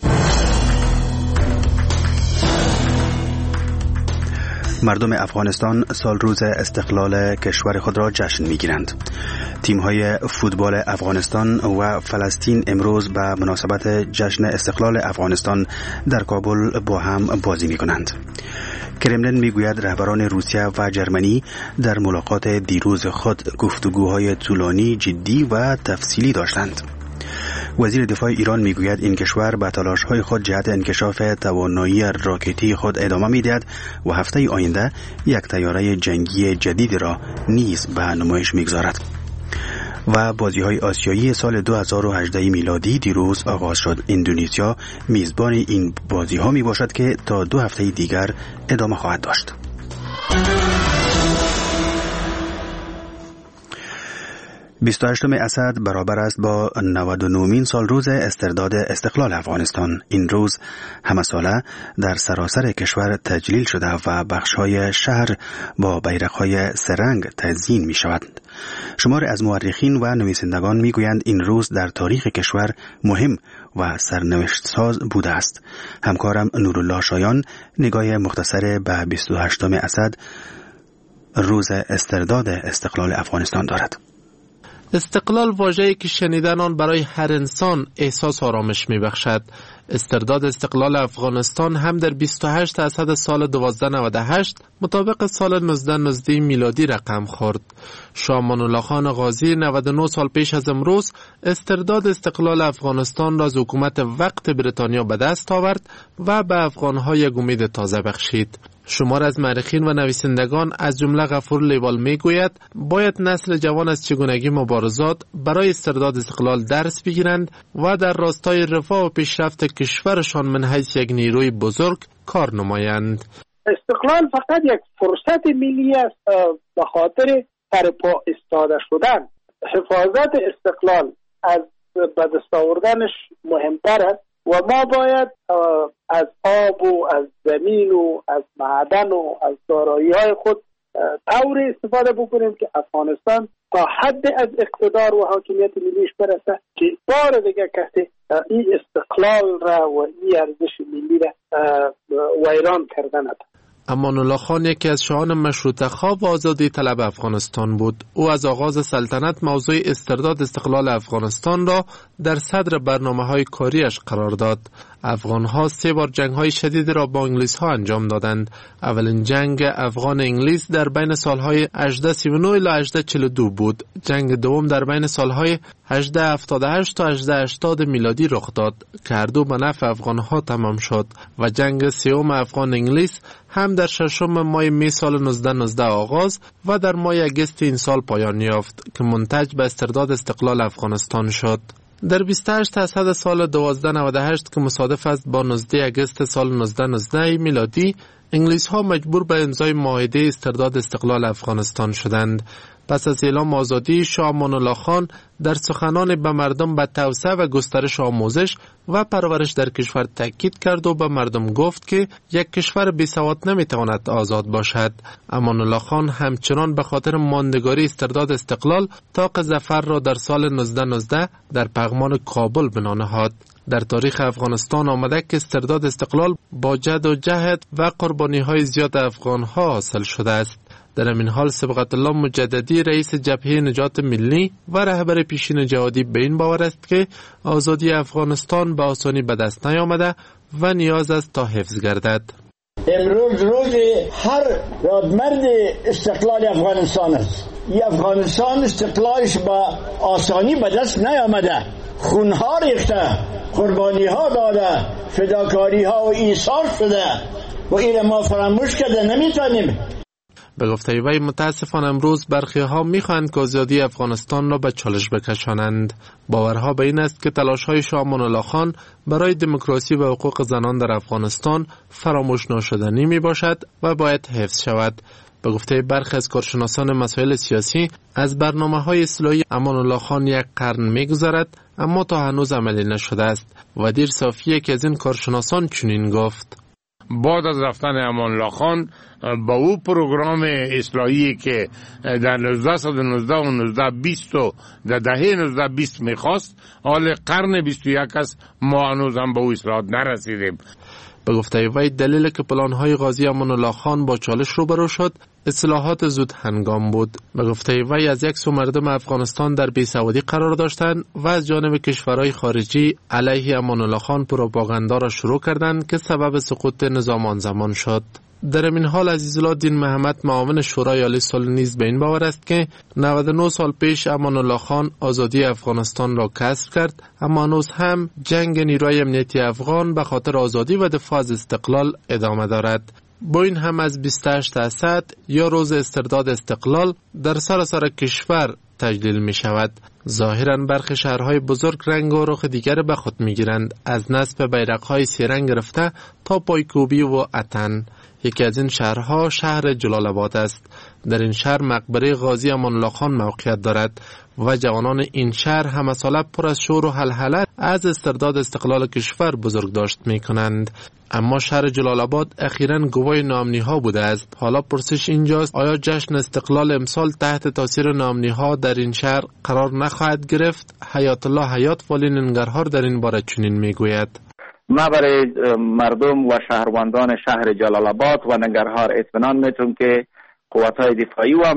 مردم افغانستان سال روز استقلال کشور خود را جشن می‌گیرند. تیم‌های فوتبال افغانستان و فلسطین امروز به مناسبت جشن استقلال افغانستان در کابل با هم بازی می‌کنند. کرملین میگوید رهبران روسیه و جرمنی در ملاقات دیروز خود گفتگوهای طولانی، جدی و تفصیلی داشتند. وزیر دفاع ایران میگوید این کشور به تلاش‌های خود جهت انکشاف توانایی راکتی خود ادامه می‌دهد و هفته آینده یک طیاره جنگی جدید را نیز به نمایش می‌گذارد. و بازی‌های آسیایی سال 2018 میلادی دیروز آغاز شد. اندونزیا میزبان این بازی‌ها میباشد که تا 2 هفته دیگر ادامه خواهد داشت. 28 اسد برابر است با 99مین سال روز استرداد استقلال افغانستان. این روز همه ساله در سراسر کشور تجلیل شده و بخش‌های شهر با بیرق‌های سه‌رنگ تزیین می‌شود. شمار از مورخین و نویسندگان می‌گویند این روز در تاریخ کشور مهم و سرنوشت ساز بوده است. همکارم نورالله شایان نگاه مختصر به 28 اسد روز استرداد استقلال افغانستان دارد. استقلال واژه‌ای که شنیدن آن برای هر انسان احساس آرامش می‌بخشد. استرداد استقلال افغانستان هم در 28 اسد سال 1298 مطابق سال 1919 میلادی رقم خورد. شاه امان الله خان غازی 99 سال پیش از امروز استرداد استقلال افغانستان را از حکومت وقت بریتانیا به دست آورد و به افغان‌ها یک امید تازه بخشید. شمار از مورخین و نویسندگان از جمله غفور لیوال میگوید باید نسل جوان از چگونگی مبارزات برای استرداد استقلال درس بگیرند و در راستای رفاه و پیشرفت کشورشان من حیث یک نیروی بزرگ کار نمایند. استقلال فقط یک فرصت ملی است به خاطر سرپا ایستاده شدن. حفاظت استقلال از به دست آوردنش مهمتر است و ما باید از آب و از زمین و از معدن و از دارایی‌های خود طوری استفاده بکنیم که افغانستان تا حد از اقتدار و حاکمیت ملیش برسه که بار دیگه کسی این استقلال را و این ارزش ملی را ویران کردن نداره. امان الله خان یکی از شاهان مشروطه خواه و آزادی طلب افغانستان بود. او از آغاز سلطنت موضوع استرداد استقلال افغانستان را در صدر برنامه‌های کاریش قرار داد. افغان‌ها 3 بار جنگ‌های شدید را با انگلیس‌ها انجام دادند. اولین جنگ افغان انگلیس در بین سال‌های 1839 الی 1842 بود. جنگ دوم در بین سال‌های 1878 تا 1880 میلادی رخ داد که هر دو به نفع افغان‌ها تمام شد و جنگ سوم افغان انگلیس هم در 6 ماه می سال 1919 آغاز و در ماه اگست این سال پایان یافت که منتج به استرداد استقلال افغانستان شد. در 28 اسد سال 1298 که مصادف است با 19 اگست سال 1919 میلادی، انگلیس ها مجبور به امضای معاهده استرداد استقلال افغانستان شدند. پس از اعلام آزادی، شاه امان الله خان در سخنان به مردم به توسعه و گسترش آموزش و پرورش در کشور تاکید کرد و به مردم گفت که یک کشور بی‌سواد نمیتواند آزاد باشد. امان الله خان همچنان به خاطر ماندگاری استرداد استقلال طاق ظفر را در سال 1919 در پغمان کابل بنا نهاد. در تاریخ افغانستان آمده که استرداد استقلال با جد و جهد و قربانی‌های زیاد افغان‌ها حاصل شده است. در این حال صبغت الله مجددی رئیس جبهه نجات ملی و رهبر پیشین جهادی به این باور است که آزادی افغانستان به آسانی به دست نیامده و نیاز است تا حفظ گردد. امروز روز هر رادمرد استقلال افغانستان است. این افغانستان استقلالش با آسانی به دست نیامده. خونها ریخته، قربانی ها داده، فداکاری ها و ایثار شده و این ما فراموش کرده نمیتونیم. به گفته وی متاسفانه امروز برخی ها میخواهند که آزادی افغانستان را به چالش بکشانند. باورها به این است که تلاش های شاه امان الله خان برای دموکراسی و حقوق زنان در افغانستان فراموش ناشدنی می باشد و باید حفظ شود. به گفته برخی از کارشناسان مسائل سیاسی، از برنامه‌های اصلاحی امان الله خان یک قرن می‌گذرد اما تا هنوز عملی نشده است. ودیر صافی که از این کارشناسان چنین گفت: بعد از رفتن امان الله خان با او پروگرام اصلاحی که در 1919 و 1920 و در دهه 1920 میخواست، حال قرن 21 است، ما هنوز هم به او اصلاحات نرسیدیم. به گفته وی دلیل که پلان‌های غازی امان الله خان با چالش روبرو شد اصلاحات زود هنگام بود. به گفته وی از یک سو مردم افغانستان در بی‌سوادی قرار داشتند و از جانب کشورهای خارجی علیه امان الله خان پروپاگاندا را شروع کردند که سبب سقوط نظام آن زمان شد. در این حال عزیزالدین محمد معاون شورای عالی صلح نیز به این باور است که 99 سال پیش امان الله خان آزادی افغانستان را کسب کرد، اما هنوز هم جنگ نیروی امنیتی افغان به خاطر آزادی و دفاع از استقلال ادامه دارد. با این هم از 28 اسد یا روز استرداد استقلال در سراسر کشور تجلیل می شود. ظاهراً برخی شهرهای بزرگ رنگ و رخ دیگر به خود می گیرند، از نصب بیرق‌های سیرنگ گرفته تا پایکوبی و اتن. یکی از این شهرها شهر جلال آباد است. در این شهر مقبره غازی امان الله خان موقعیت دارد و جوانان این شهر همه ساله پر از شور و هلهله از استرداد استقلال کشور بزرگ داشت می کنند. اما شهر جلال آباد اخیراً گواه ناامنی ها بوده است. حالا پرسش اینجاست آیا جشن استقلال امسال تحت تاثیر ناامنی ها در این شهر قرار نخواهد گرفت؟ حیات الله حیات والی ننگرهار در این باره چنین میگوید: ما برای مردم و شهروندان شهر جلال آباد و ننگرهار اطمینان میتونم که قوت‌های دفاعی و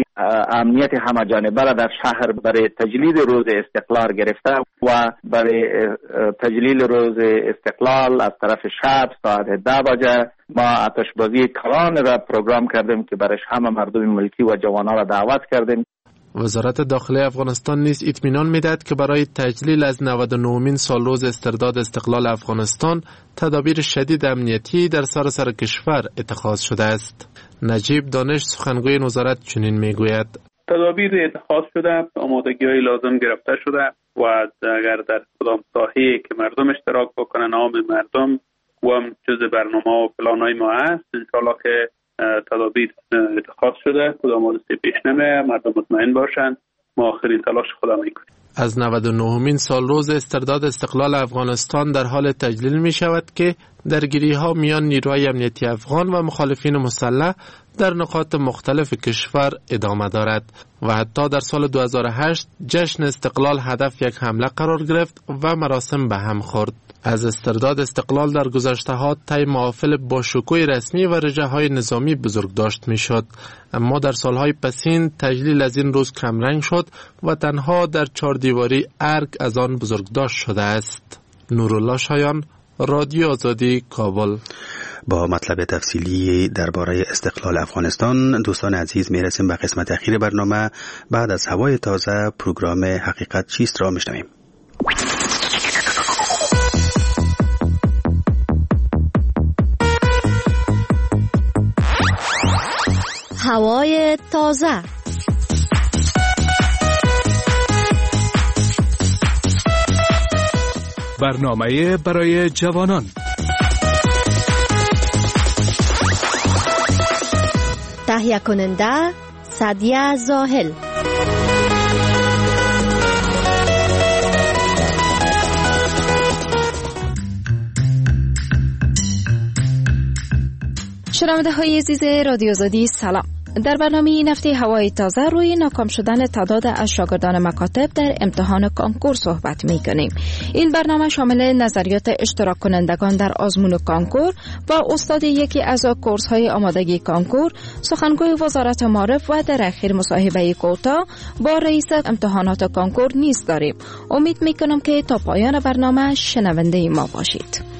امنیت همه جانبه را در شهر برای تجلیل روز استقلال گرفته و برای تجلیل روز استقلال از طرف شب ساعت 10 بجه ما آتشبازی کلان را پروگرام کردیم که برای همه مردم ملکی و جوانان را دعوت کردیم. وزارت داخلی افغانستان نیز اطمینان می‌دهد که برای تجلیل از 99مین سالروز استرداد استقلال افغانستان تدابیر شدید امنیتی در سراسر کشور اتخاذ شده است. نجیب دانش سخنگوی وزارت چنین میگوید: تدابیر اتخاذ شده، آمادگی‌های لازم گرفته شده و اگر در کدام ساحه‌ای که مردم اشتراک بکنن، عام مردم و هم جزء برنامه و پلان‌های ما هست، انشاءالله که تدابیر اتخاذ شده، کدام حادثه پیش نمیاد، مردم مطمئن باشند. ما آخرین تلاش خودمون میکنیم. از 99مین سالروز استرداد استقلال افغانستان در حال تجلیل می شود که درگیری‌ها میان نیروهای امنیتی افغان و مخالفین مسلح در نقاط مختلف کشور ادامه دارد و حتی در سال 2008 جشن استقلال هدف یک حمله قرار گرفت و مراسم به هم خورد. از استرداد استقلال در گذشته‌ها طی محافل با شکوه رسمی و رژه‌های نظامی بزرگ داشت می‌شد، اما در سالهای پسین تجلیل از این روز کمرنگ شد و تنها در 4 دیواری ارگ از آن بزرگداشت شده است. نورالله شایان، رادیو آزادی، کابل. با مطلب تفصیلی درباره استقلال افغانستان دوستان عزیز میرسیم به قسمت اخیر برنامه. بعد از هوای تازه پروگرام حقیقت چیست را میشنویم. هوای تازه. برنامه برای جوانان. تهیه کننده سعدیه زاهل. شنونده های عزیز رادیو آزادی، سلام. در برنامه این هفته هوای تازه روی ناکام شدن تعداد از شاگردان مکاتب در امتحان کانکور صحبت می کنیم. این برنامه شامل نظریات اشتراک کنندگان در آزمون کانکور و استاد یکی از کورس های آمادگی کانکور، سخنگوی وزارت معارف و در اخیر مصاحبه کوتاه با رئیس امتحانات کانکور نیز داریم. امید می کنم که تا پایان برنامه شنونده ما باشید.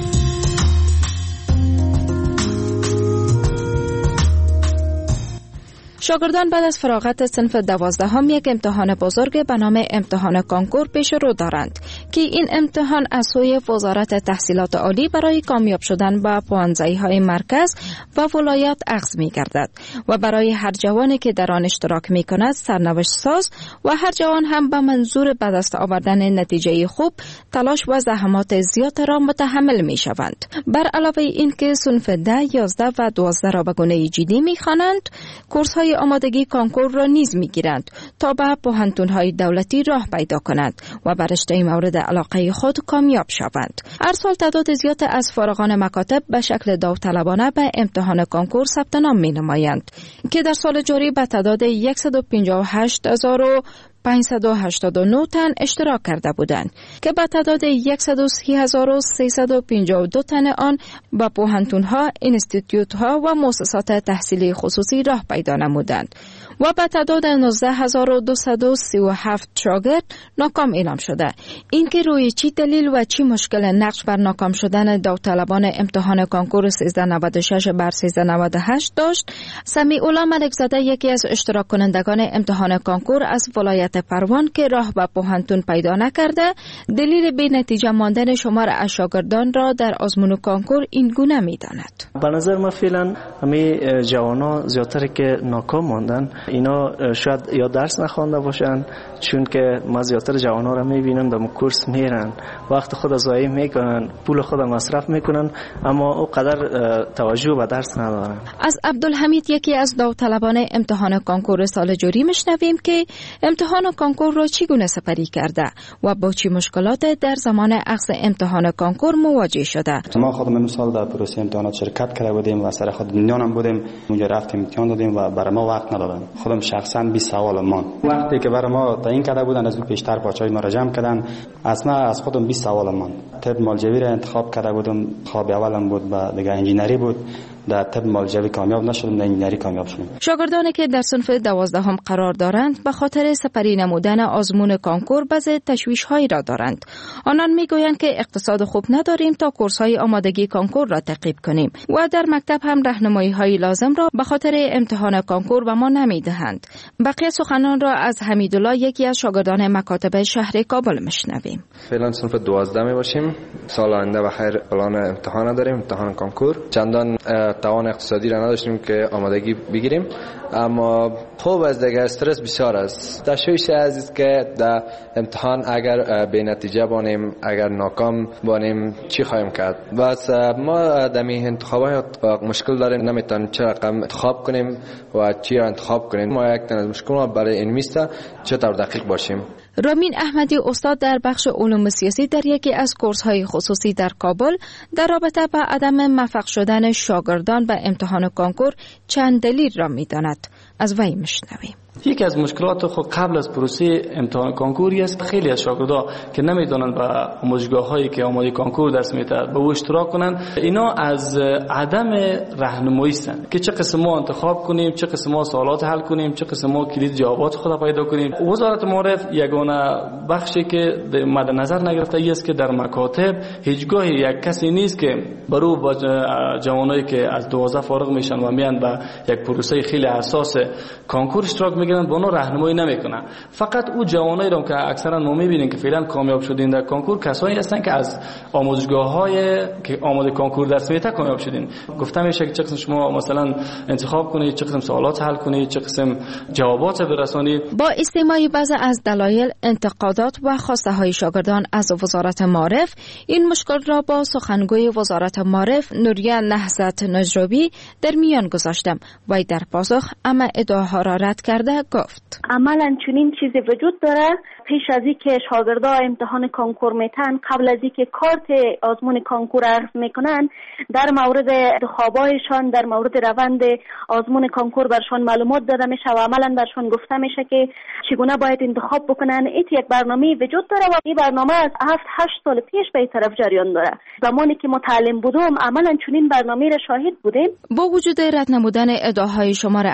شاگردان بعد از فراغت صنف 12 یک امتحان بزرگ به نام امتحان کانکور پیش رو دارند که این امتحان از سوی وزارت تحصیلات عالی برای کامیاب شدن به پوانزایی‌های مرکز و ولایت اخذ می‌گردد و برای هر جوانی که در آن اشتراک می‌کند سرنوشت ساز و هر جوان هم به منظور به دست آوردن نتیجه خوب تلاش و زحمات زیاد را متحمل می‌شوند. بر علاوه این که صنف 10، 11 و 12 را به گونه جدی می‌خوانند، کورس‌های آمادگی کانکور را نیز می‌گیرند تا به پوهنتون‌های دولتی راه پیدا کنند و بر رشته مورد علاقه خود کامیاب شوند. هر سال تعداد زیاد از فارغان مکاتب به شکل داوطلبانه به امتحان کانکور ثبت نام می‌نمایند که در سال جاری به تعداد 158,589 تن اشتراک کرده بودند که به تعداد 130,352 تن آن با پوهنتون‌ها، اینستیتوت‌ها و مؤسسات تحصیلی خصوصی راه پیدا نمودند و به تعداد 19,237 شاگرد ناکام اعلام شده. این که روی چی دلیل و چی مشکل نقش بر ناکام شدن داوطلبان امتحان کانکور 1396 بر 1398 داشت، سمیع الله ملکزاده یکی از اشتراک کنندگان امتحان کانکور از ولایت پروان که راه به پوهنتون پیدا نکرده، دلیل بی نتیجه ماندن شمار از شاگردان را در آزمون کانکور این گونه می‌داند. به نظر من فعلا همه جوانا زیادتر که ناکام ماندن اینا شاید یا درس نخوانده باشن، چون که ما زیادتر جوانا را میبینم در کورس میرن، وقت خود ضایع میکنن، پول خود مصرف میکنن، اما او قدر توجه به درس ندارن. از عبدالحمید یکی از داوطلبان امتحان کانکور سال جاری میشنویم که امتحان کانکور را چگونه سپری کرده و با چه مشکلات در زمان اخذ امتحان کانکور مواجه شده. ما خودم امسال در پروسه امتحانات شرکت کرده بودیم و سر خود دنیانم بودیم، اونجا رفتیم امتحان دادیم و برای ما وقت ندادن. خودم شخصا 20 سوال مان وقتی که برای ما تعیین کرده بودن از پیشتر پاچای ما را جمع کردن، اصلا از خودم 20 سوال مان. طب مالجوی را انتخاب کرده بودم، خواب اولم بود و دیگه انجینری بود. در طب مالجوی کامیاب نشدم، در انجینری کامیاب شدم. شاگردانی که در صنف 12 قرار دارند به خاطر سپری نمودن آزمون کانکور بعض تشویش‌هایی را دارند. آنان میگویند که اقتصاد خوب نداریم تا کورس‌های آمادگی کانکور را تعقیب کنیم و در مکتب هم راهنمایی‌های لازم را به خاطر امتحان کانکور به ما نمیدهند. بقیه سخنان را از حمیدالله یکی از شاگردان مکاتب شهر کابل میشنویم. فعلا صنف 12 می باشیم. سال آینده بخیر پلان امتحان داریم، امتحان کانکور. چندان توان اقتصادی را نداشتیم که آمادگی بگیریم، اما خوب از دیگه استرس بسیار است. تشویش است که در امتحان اگر به نتیجه بانیم، اگر ناکام بانیم چی خواهیم کرد. بس ما در این انتخابات مشکل داریم، نمیتونیم چه رقم انتخاب کنیم و چی را انتخاب کنیم. ما یک از مشکل برای این میسته چطور دقیق باشیم. رامین احمدی استاد در بخش علوم سیاسی در یکی از کورس‌های خصوصی در کابل در رابطه با عدم موفق شدن شاگردان به امتحان کانکور چند دلیل را می‌داند. از وی میشنویم. یکی از مشکلات خود قبل از پروسه امتحان کانکوری است. خیلی از شاگردان که نمیدونن به آموزشگاه‌هایی که آماده کانکور درس میدهند به او اشتراک کنند، اینا از عدم راهنمایی هستند که چه قسم ما انتخاب کنیم، چه قسم ما سوالات حل کنیم، چه قسم ما کلید جوابات خود پیدا کنیم. وزارت معارف یگانه بخشی که مد نظر نگرفته است که در مکاتب هیچگاه یک کسی نیست که برای با جوانایی که از 12 فارغ میشن و میان به یک پروسه خیلی حساس کانکور اشتراک میگیرن، با اونها راهنمایی نمیکنن. فقط او جوانایی رو که اکثرا ما میبینیم که فعلا کامیاب شدین در کانکور کسایی هستن که از آموزشگاه‌های که آماده کانکور درس میده کامیاب شدین. گفتم میشه که چه قسم شما مثلا انتخاب کنید، چه قسم سوالات حل کنید، چه قسم جوابات برسانید. با استماع بعضی از دلایل، انتقادات و خواسته های شاگردان از وزارت معارف، این مشکل را با سخنگوی وزارت معارف نوریه نهضت نجرابی در میان گذاشتم و در پاسخ اما ادعاها را رد کرده گفت عملا چنین چیزی وجود داره. پیش از اینکه شاگردان امتحان کانکور میتن، قبل از اینکه کارت آزمون کانکور عرض میکنن، در مورد انتخابایشان، در مورد روند آزمون کانکور برشان معلومات داده میشه و عملا برشان گفته میشه که چگونه باید انتخاب بکنن. این یک برنامه وجود داره و این برنامه از 7-8 سال پیش به طرف جریان داره. زمانی که متعلم بودم عملا چنین برنامه را شاهد بودیم. با وجود رد نمودن ادعاهای شمار از شاگردان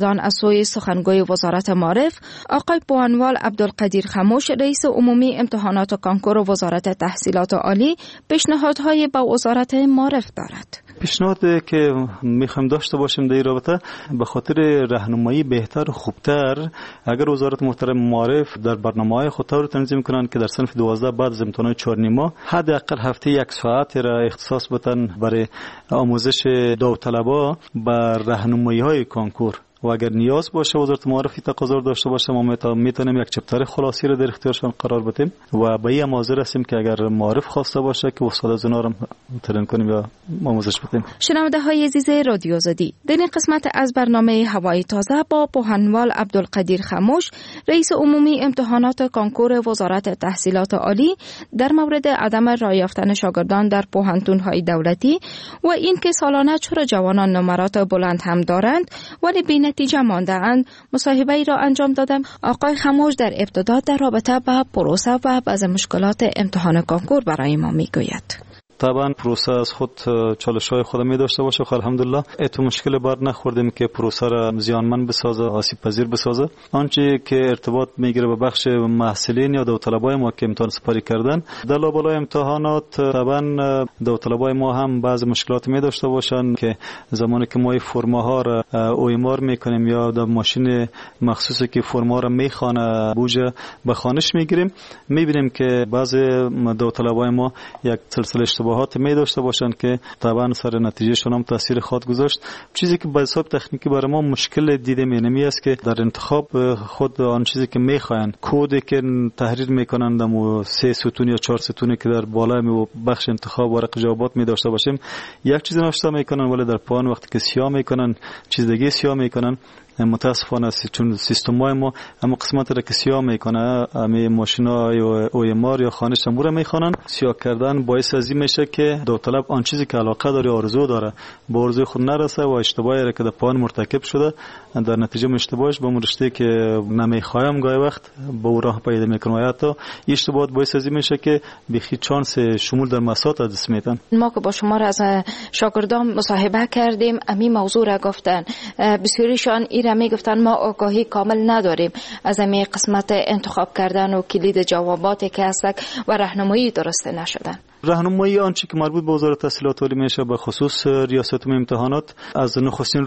شاگردان از سوی سخنگوی وزارت معارف آقای پوهنوال عبدالقدیر خموش رئیس عمومی امتحانات کانکور وزارت تحصیلات عالی پیشنهادهای به وزارت معارف دارد. پیشنهادی که میخوایم داشته باشیم در این رابطه به خاطر راهنمایی بهتر و خوبتر، اگر وزارت محترم معارف در برنامه‌های خود طور تنظیم کنند که در صنف 12 بعد از امتحانات 4 نیمه حداقل هفته 1 ساعت را اختصاص بدن برای آموزش داوطلبا بر راهنمایی‌های کانکور و اگر نیاز باشه وزارت معارفی تقاضا داشته باشه ما میتونیم یک چپتر خلاصی رو در اختیارشان قرار بدیم و به این حاضر هستیم که اگر معارف خواسته باشه که استاد از اونا رو ترین کنیم یا آموزش بدیم. شنونده های عزیز رادیو آزادی، در این قسمت از برنامه هوای تازه با پوهنوال عبدالقدیر خموش رئیس عمومی امتحانات کانکور وزارت تحصیلات عالی در مورد عدم رای یافتن شاگردان در پوهنتون‌های دولتی و اینکه سالانه چرا جوانان نمرات بلند هم دارند ولی بی نتیجه مانده اند مصاحبه ای را انجام دادم. آقای خموش در ابتدا در رابطه با پروسه و بعض مشکلات امتحان کانکور برای ما میگوید. طبعا پروسه از خود چالش‌های خود می داشته باشه خب الحمدلله اتو مشکل بر نخوردیم که پروسه را زیانمند بسازه، آسیب پذیر بسازه. آنچه که ارتباط میگیره به بخش محصلین یا داوطلبای ما که امتحان سپاری کردن در لابلای امتحانات، طبعا داوطلبای ما هم بعض مشکلات می داشته باشن که زمانی که ما فرم‌ها را اویمار میکنیم یا در ماشین مخصوصی که فرم‌ها را میخوانه بوجه به خوانش میگیریم، میبینیم که بعض داوطلبای ما یک سلسله اشتباهات می داشته باشند که طبعا سر نتیجهشون هم تاثیر خود گذاشت. چیزی که به حساب تکنیکی برای ما مشکل دیده می است که در انتخاب خود آن چیزی که میخواین کدی که تحریر میکنند و 3 ستون یا 4 ستونی که در بالای بخش انتخاب ورق جوابات می داشته باشیم یک چیز نوشته میکنن ولی در پایان وقتی که سیاه میکنن چیز دیگه سیاه میکنن. متاسفانه چون سیستم‌های ما اما قسمت را که سیاه میکنه همه ماشین‌های اویمار یا خانش امور میخوانن سیاه کردن باعث از این میشه که داوطلب آن چیزی که علاقه داره آرزو داره به آرزوی خود نرسه و اشتباهی را که در پایان مرتکب شده در نتیجه اشتباهش به رشته که نمیخوایم گاهی وقت به او راه پیدا میکنه و حتی اشتباهات باعث از این میشه که بخی چانس شمول در مسات از دست میدن. ما که با شما را از شاگردان مصاحبه کردیم همین موضوع را گفتن، بسیاریشان می گفتن ما آگاهی کامل نداریم از همین قسمت انتخاب کردن و کلید جواباتی که هست و راهنمایی درست نشدن. راهنمایی آنچه که مربوط به وزارت تحصیلات عالی میشه به خصوص ریاست امتحانات از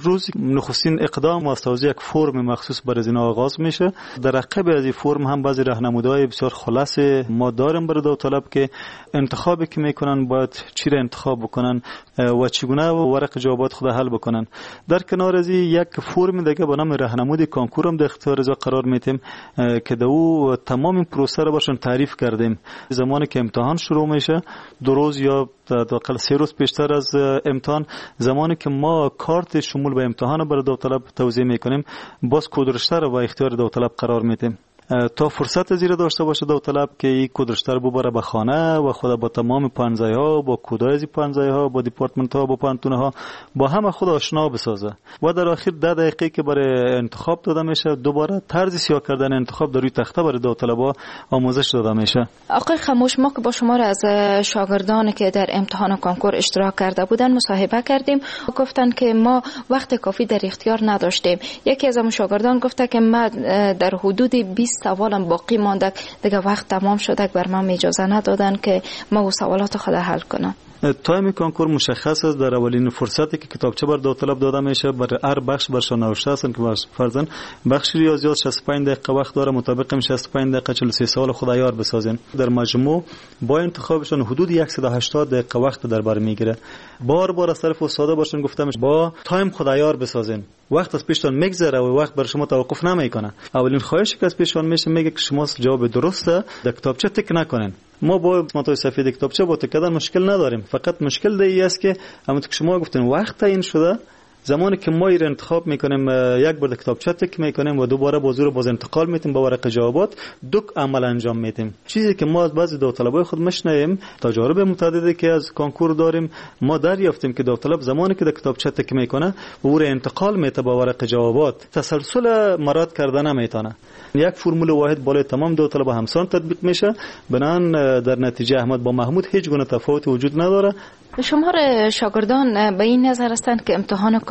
نخستین اقدام و توزیع یک فرم مخصوص برای این آغاز میشه. در عقب از این فرم هم بعضی راهنمودهای بسیار خلاصه ما داریم برای داوطلب که انتخابی که میکنن باید چی را انتخاب بکنن و چگونه ورق جوابات خود حل بکنن. در کنار از یک فرم دیگه به نام راهنمود کانکور هم در اختیار از قرار میتیم که دو تمام این پروسه را باشن تعریف کردیم. زمانی که امتحان شروع میشه 2 روز یا حداقل 3 روز پیشتر از امتحان زمانی که ما کارت شمول به امتحان برای داوطلب توزیع میکنیم باز کد رشته را با اختیار داوطلب قرار میدیم تا فرصت زیر داشته باشه داوطلب که این کد رشته رو ببره به خانه و خود با تمام پانزای‌ها با کدای از پانزای‌ها با دیپارتمنت‌ها با پانتون‌ها با همه خود آشنا بسازه و در آخر 10 دقیقه که برای انتخاب داده میشه دوباره طرز سیاه کردن انتخاب در روی تخته برای داوطلبا آموزش داده میشه. آقای خموش ما که با شما را از شاگردانی که در امتحان کانکور اشتراک کرده بودن مصاحبه کردیم و گفتن که ما وقت کافی در اختیار نداشتیم. یکی از اون شاگردان گفته که ما در حدود 20 سوالم باقی مانده دیگه وقت تمام شده بر من اجازه ندادن که ما سوالات خود حل کنم. تایم کانکور مشخص است. در اولین فرصتی که کتابچه بر داوطلب داده میشه برای هر بخش برشان نوشته است که فرضاً بخش ریاضیات 65 دقیقه وقت داره مطابق 65 دقیقه 43 سوال خود عیار بسازین. در مجموع با انتخابشون حدود 180 دقیقه وقت در بر میگیره. بار از طرف استاد باشون گفتم با تایم خود عیار بسازین. وقت از پیشتون میگذره و وقت بر شما توقف نمیکنه. اولین خواهشی که از پیشتون میشه میگه که شما جواب درسته در کتابچه تک نکنین. ما با قسمت‌های سفید کتابچه با تک کردن مشکل نداریم. فقط مشکل دیگه است که همونطور که شما گفتین وقت تعیین شده زمانی که ما این انتخاب میکنیم یک بار کتابچه تک میکنیم و دوباره باز انتقال میتیم با ورق جوابات دو عمل انجام میتیم. چیزی که ما از بعضی داوطلبای خود مشنیم تجارب متعددی که از کانکور داریم ما دریافتیم که داوطلب زمانی که کتابچه تک میکنه و او انتقال میته با ورق جوابات تسلسل مراد کردن نمیتونه. یک فرمول واحد بالای تمام داوطلبا همسان تطبیق میشه. بنان در نتیجه احمد با محمود هیچ گونه تفاوت وجود نداره. شمار شاگردان به این نظر هستند که امتحان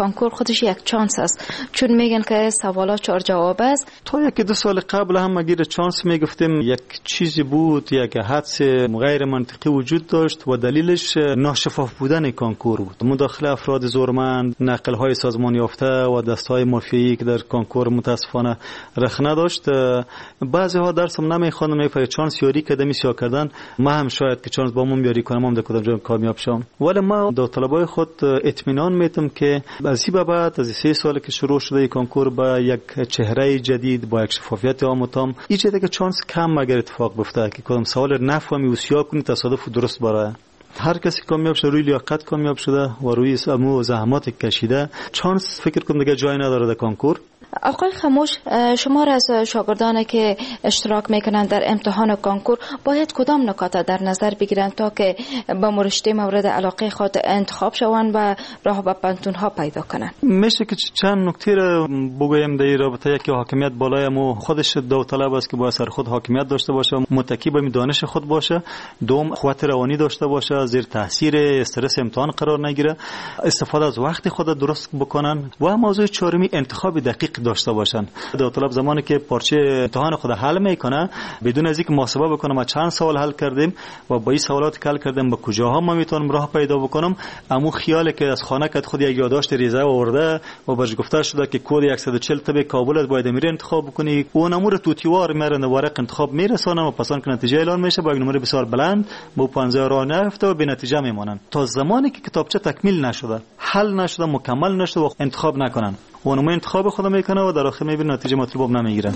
کانکور خودش یک چانس است، چون میگن که سوالات 4 جواب است. تا 1-2 سال قبل هم اگر چانس میگفتیم یک چیزی بود، یک حدس غیر منطقی وجود داشت و دلیلش ناشفاف بودن کانکور بود. مداخله افراد زورمند، نقل های سازمان یافته و دست های مافیایی که در کانکور متاسفانه رخ نداشت. بعضی ها درسم نمیخوانن، میفهمن چانس یاری کردم سیا کردن، ما هم شاید که چانس با من بیاری کنم هم در کدام جا کامیاب شم. ولی ما داوطلبای خود اطمینان میتم که از این بعد از 3 سال که شروع شده کانکور با یک چهره جدید، با یک شفافیت عام و تام، ایجاد که چانس کم اگر اتفاق بیفته که کدام سوال نفهمی و سیا کنی تصادف درست برای هر کسی کامیاب شده، روی لیاقت کامیاب شده و روی امو زحمات کشیده. چانس فکر کنم دیگه جای نداره در کانکور. آقای خموش، شما را از شاگردانی که اشتراک میکنند در امتحان کانکور باید کدام نکات در نظر بگیرند تا که به مرشد مورد علاقه خود انتخاب شوند و راه به پانتون ها پیدا کنند؟ میشه که چند نکته را بگویم در این رابطه. یکی حاکمیت بالای ما خودش داوطلب است که با سر خود حاکمیت داشته باشه، متکی به دانش خود باشه. دوم، قوت روانی داشته باشه، زیر تاثیر استرس امتحان قرار نگیره، استفاده از وقت خود درست بکنن. و موضوع چهارمی، انتخاب دقیق داشته باشن. داوطلب زمانی که پارچه امتحان خود حل میکنه بدون از اینکه محاسبه بکنه ما چند سوال حل کردیم و با این سوالات که حل کردیم به کجاها ما میتونم راه پیدا بکنم، اما خیاله که از خانه که خود یک یادداشت ریزه آورده و باش گفته شده که کد 140 تبع کابل باید میره انتخاب بکنی، اون امور توتیوار میرن ورق انتخاب میرسونه و پسان که نتیجه اعلان میشه با یک نمره بسیار بلند با 50 راه نرفته و به نتیجه میمونن. تا زمانی که کتابچه تکمیل نشده، حل نشده، مکمل نشده و انتخاب نکنن، اونم انتخاب خود میکنه و در آخر میبینه نتیجه مطلوب نمیگیرن.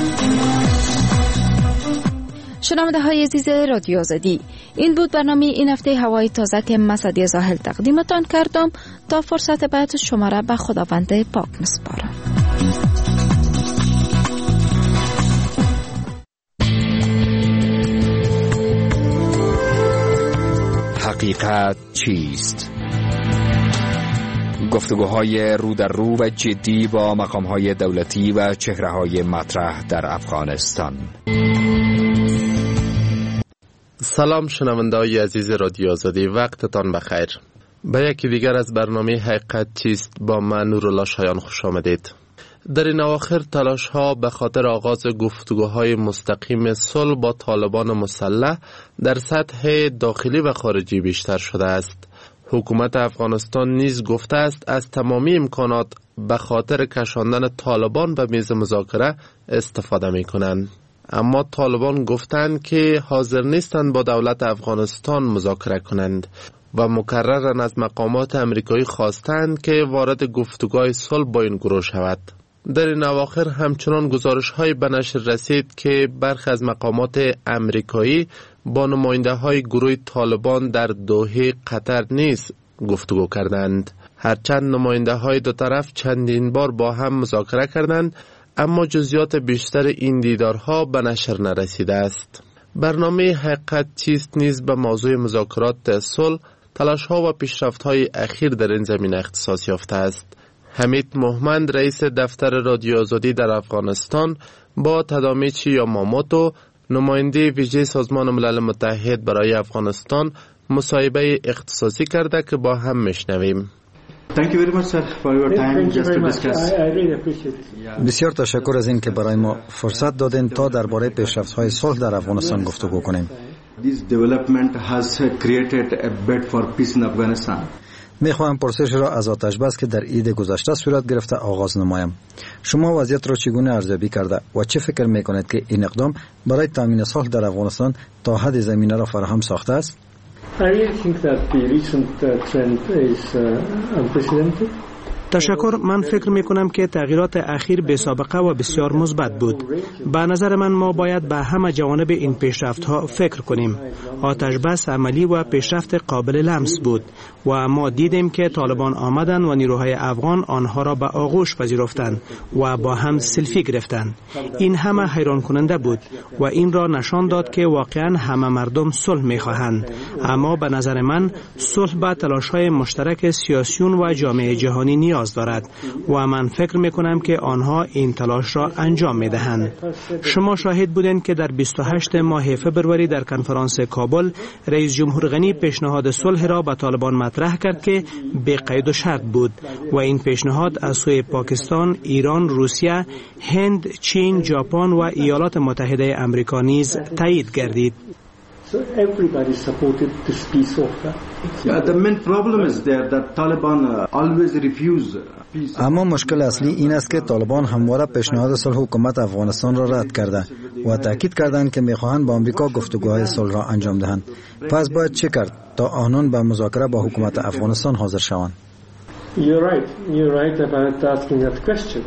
شنونده های عزیز رادیو آزادی، این بود برنامه این هفته هوای تازه که من سعدیه زاهل تقدیمتان کردم. تا فرصت بعد شما را به خداوند پاک میسپارم. حقیقت چیست؟ گفتگوهای رو در رو و جدی با مقامهای دولتی و چهره‌های مطرح در افغانستان. سلام شنونده‌های عزیز رادیو آزادی، وقتتان بخیر. به یکی دیگر از برنامه حقیقت چیست با من نورالله شایان خوش آمدید. در این اواخر تلاش‌ها به خاطر آغاز گفتگوهای مستقیم صلح با طالبان مسلح در سطح داخلی و خارجی بیشتر شده است. حکومت افغانستان نیز گفته است از تمامی امکانات به خاطر کشاندن طالبان به میز مذاکره استفاده می کنند. اما طالبان گفتند که حاضر نیستند با دولت افغانستان مذاکره کنند و مکرراً از مقامات امریکایی خواستند که وارد گفتگوهای صلح با این گروه شود. در این اواخر همچنان گزارش‌های به نشر رسید که برخی از مقامات امریکایی با نماینده‌های گروه طالبان در دوحه قطر نیز گفتگو کردند. هرچند نماینده‌های دو طرف چندین بار با هم مذاکره کردند، اما جزئیات بیشتر این دیدارها به نشر نرسیده است. برنامه حقیقت چیست نیز به موضوع مذاکرات صلح، تلاش‌ها و پیشرفت‌های اخیر در این زمینه اختصاص یافته است. حمید مومند رئیس دفتر رادیو آزادی در افغانستان با تادامیچی یاماموتو نماینده ویژه سازمان ملل متحد برای افغانستان مصاحبه اختصاصی کرده که با هم میشنویم. بسیار تشکر از این که برای ما فرصت دادین تا درباره پیشرفت‌های صلح در افغانستان گفتگو کنیم. میخواهم پرسش را از آتش بس که در عید گذشته صورت گرفته آغاز نمایم. شما وضعیت را چگونه ارزیابی کرده و چه فکر میکنید که این اقدام برای تامین صلح در افغانستان تا حد زمینه را فراهم ساخته است؟ تشکر. من فکر می کنم که تغییرات اخیر به سابقه و بسیار مثبت بود. به نظر من ما باید به همه جوانب این پیشرفت ها فکر کنیم. آتش بس عملی و پیشرفت قابل لمس بود و ما دیدیم که طالبان آمدند و نیروهای افغان آنها را به آغوش پذیرفتند و با هم سلفی گرفتند. این همه حیران کننده بود و این را نشان داد که واقعا همه مردم صلح می خواهند. اما به نظر من صلح به تلاش های مشترک سیاسیون و جامعه جهانی نیاز نیاز دارد و من فکر می کنم که آنها این تلاش را انجام می دهند. شما شاهد بودند که در 28 ماه فبروری در کنفرانس کابل رئیس جمهور غنی پیشنهاد صلح را به طالبان مطرح کرد که به قید و شرط بود و این پیشنهاد از سوی پاکستان، ایران، روسیه، هند، چین، ژاپن و ایالات متحده آمریکا نیز تایید گردید. So everybody supported this peace offer. The main problem is there that Taliban always refuse peace. اما مشکل اصلی این است که طالبان همواره پیشنهاد صلح حکومت افغانستان را رد کرده و تاکید کردند که می‌خواهند با آمریکا گفتگوهای صلح را انجام دهند. پس باید چه کرد تا آنان به مذاکره با حکومت افغانستان حاضر شوند؟ You're right about asking that question.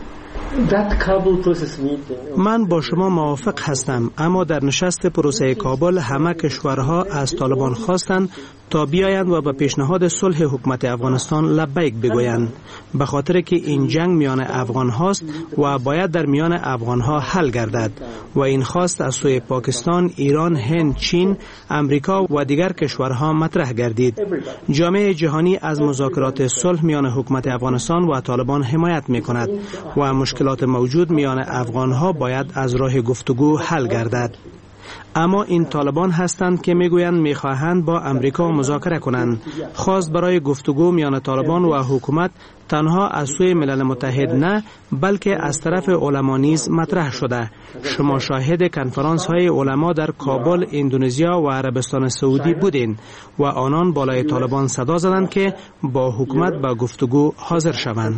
من با شما موافق هستم، اما در نشست پروسه کابل همه کشورها از طالبان خواستند تا بیایند و به پیشنهاد صلح حکومت افغانستان لبیک بگویند، به خاطر که این جنگ میان افغان هاست و باید در میان افغان ها حل گردد و این خواست از سوی پاکستان، ایران، هند، چین، امریکا و دیگر کشورها مطرح گردید. جامعه جهانی از مذاکرات صلح میان حکومت افغانستان و طالبان حمایت میکند و مشکلات موجود میان افغان ها باید از راه گفتگو حل گردد. اما این طالبان هستند که میگویند میخواهند با امریکا مذاکره کنند. خواست برای گفتگو میان طالبان و حکومت تنها از سوی ملل متحد نه، بلکه از طرف علما نیز مطرح شده. شما شاهد کنفرانس های علما در کابل، اندونزیا و عربستان سعودی بودین و آنان بالای طالبان صدا زدند که با حکومت به گفتگو حاضر شوند.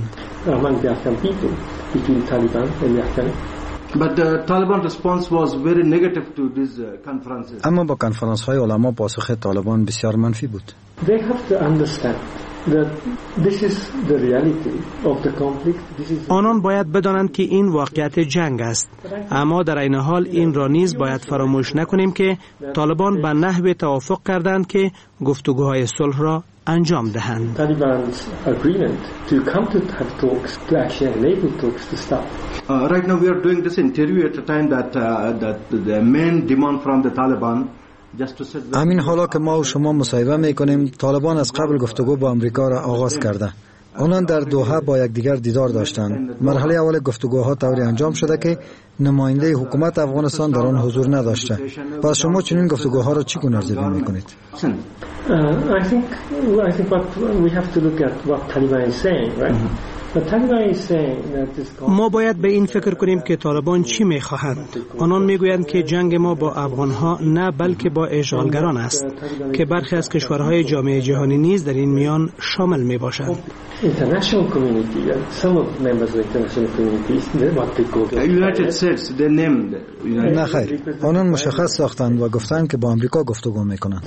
But the Taliban response was very negative to these conferences. اما با کنفرانس های علما پاسخ طالبان بسیار منفی بود. They have to understand that this is the reality of the conflict. آنان باید بدانند که این واقعیت جنگ است، اما در این حال این را نیز باید فراموش نکنیم که طالبان به نحو توافق کردند که گفتگوهای صلح را انجام دهند. Taliban's agreement to come to have talks to actually enable talks to start. Right now we are doing this interview at a time that the main demand from the Taliban. همین حالا که ما و شما مصاحبه میکنیم، طالبان از قبل گفتگو با امریکا را آغاز کرده. آنان در دوحه با یکدیگر دیدار داشتند. مرحله اول گفتگوها طوری انجام شده که نماینده حکومت افغانستان در آن حضور نداشته. پس شما چنین گفتگوها را چگونه ارزیابی میکنید؟ I think what we have to look at what Taliban is saying, right? ما باید به این فکر کنیم که طالبان چی میخواهند. آنان میگویند که جنگ ما با افغانها نه بلکه با اشغالگران است که برخی از کشورهای جامعه جهانی نیز در این میان شامل می باشند. نه خیر، آنان مشخص ساختند و گفتند که با امریکا گفتگو میکنند.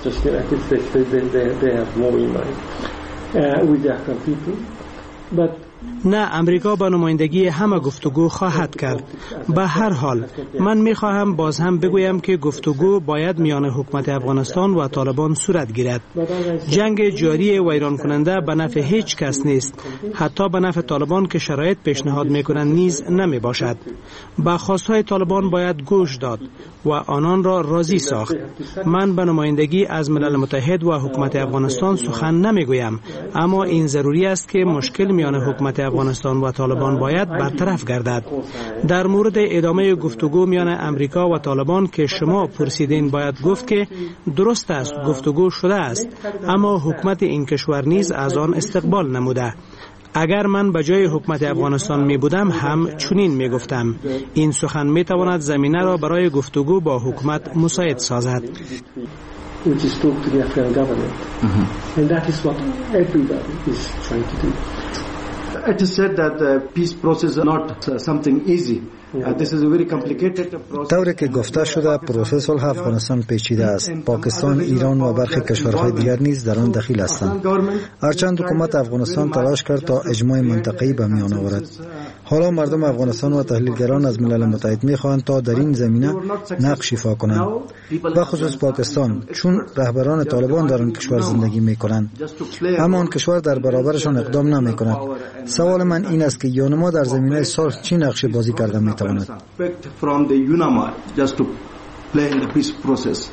نه، امریکا با نمایندگی همه گفتگو خواهد کرد. به هر حال من میخواهم باز هم بگویم که گفتگو باید میان حکومت افغانستان و طالبان صورت گیرد. جنگ جاری و ویران کننده به نفع هیچ کس نیست، حتی به نفع طالبان که شرایط پیشنهاد میکنند نیز نمی باشد. به خواستهای طالبان باید گوش داد و آنان را راضی ساخت. من به نمایندگی از ملل متحد و حکومت افغانستان سخن نمیگویم، اما این ضروری است که مشکل میان حکومت افغانستان و طالبان باید برطرف گردد. در مورد ادامه گفتگو میان امریکا و طالبان که شما پرسیدین، باید گفت که درست است گفتگو شده است، اما حکومت این کشور نیز از آن استقبال نموده. اگر من به جای حکومت افغانستان می بودم هم چنین می گفتم. این سخن می تواند زمینه را برای گفتگو با حکومت مساعد سازد. Which is talk to the Afghan government. And that is what everybody is trying to do. It is said that the peace process is not something easy. This is a very complicated process. طوری که گفته شده پروسه صلح افغانستان پیچیده است. پاکستان، ایران و برخی کشورهای دیگر نیز در آن دخیل هستند. هرچند حکومت افغانستان تلاش کرد تا اجماع منطقه‌ای به میان آورد. حالا مردم افغانستان و تحلیلگران از ملل متحد می‌خواهند تا در این زمینه نقش ایفا کنند. به خصوص پاکستان، چون رهبران طالبان در آن کشور زندگی می‌کنند، اما آن کشور در برابرشان اقدام نمی‌کند. سوال من این است که یونما در زمینه صلح چه نقشی بازی کرده می‌تواند؟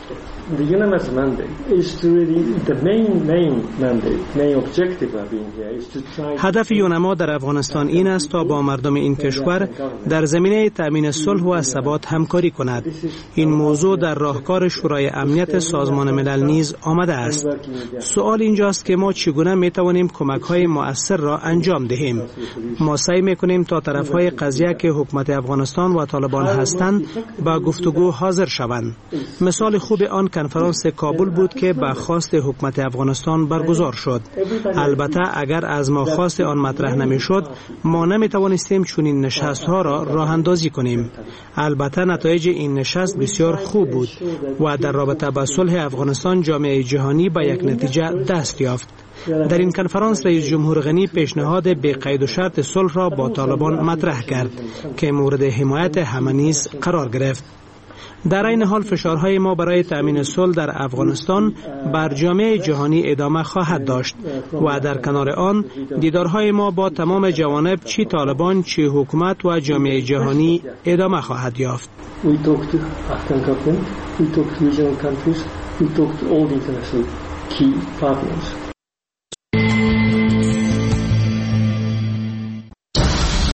the unanimous mandate is to really the main objective of being here is to try. هدف یونما در افغانستان این است تا با مردم این کشور در زمینه تامین صلح و ثبات همکاری کند. این موضوع در راهکار شورای امنیت سازمان ملل نیز آمده است. سوال اینجاست که ما چگونه می توانیم کمک‌های مؤثر را انجام دهیم. ما سعی می‌کنیم تا طرف‌های قضیه که حکومت افغانستان و طالبان هستند با گفتگو حاضر شوند. مثال خوب آن کنفرانس کابل بود که به خواست حکومت افغانستان برگزار شد. البته اگر از ما خواست آن مطرح نمی‌شد، ما نمی‌توانستیم چنین نشست‌ها را راه اندازی کنیم. البته نتایج این نشست بسیار خوب بود و در رابطه با صلح افغانستان جامعه جهانی به یک نتیجه دست یافت. در این کنفرانس رئیس جمهور غنی پیشنهاد بی قید و شرط صلح را با طالبان مطرح کرد که مورد حمایت همه نیز قرار گرفت. در این حال فشارهای ما برای تأمین صلح در افغانستان بر جامعه جهانی ادامه خواهد داشت و در کنار آن دیدارهای ما با تمام جوانب چی طالبان چی حکومت و جامعه جهانی ادامه خواهد یافت. We talk to Afghan government, we talk to regional countries, we talk to all the international key partners.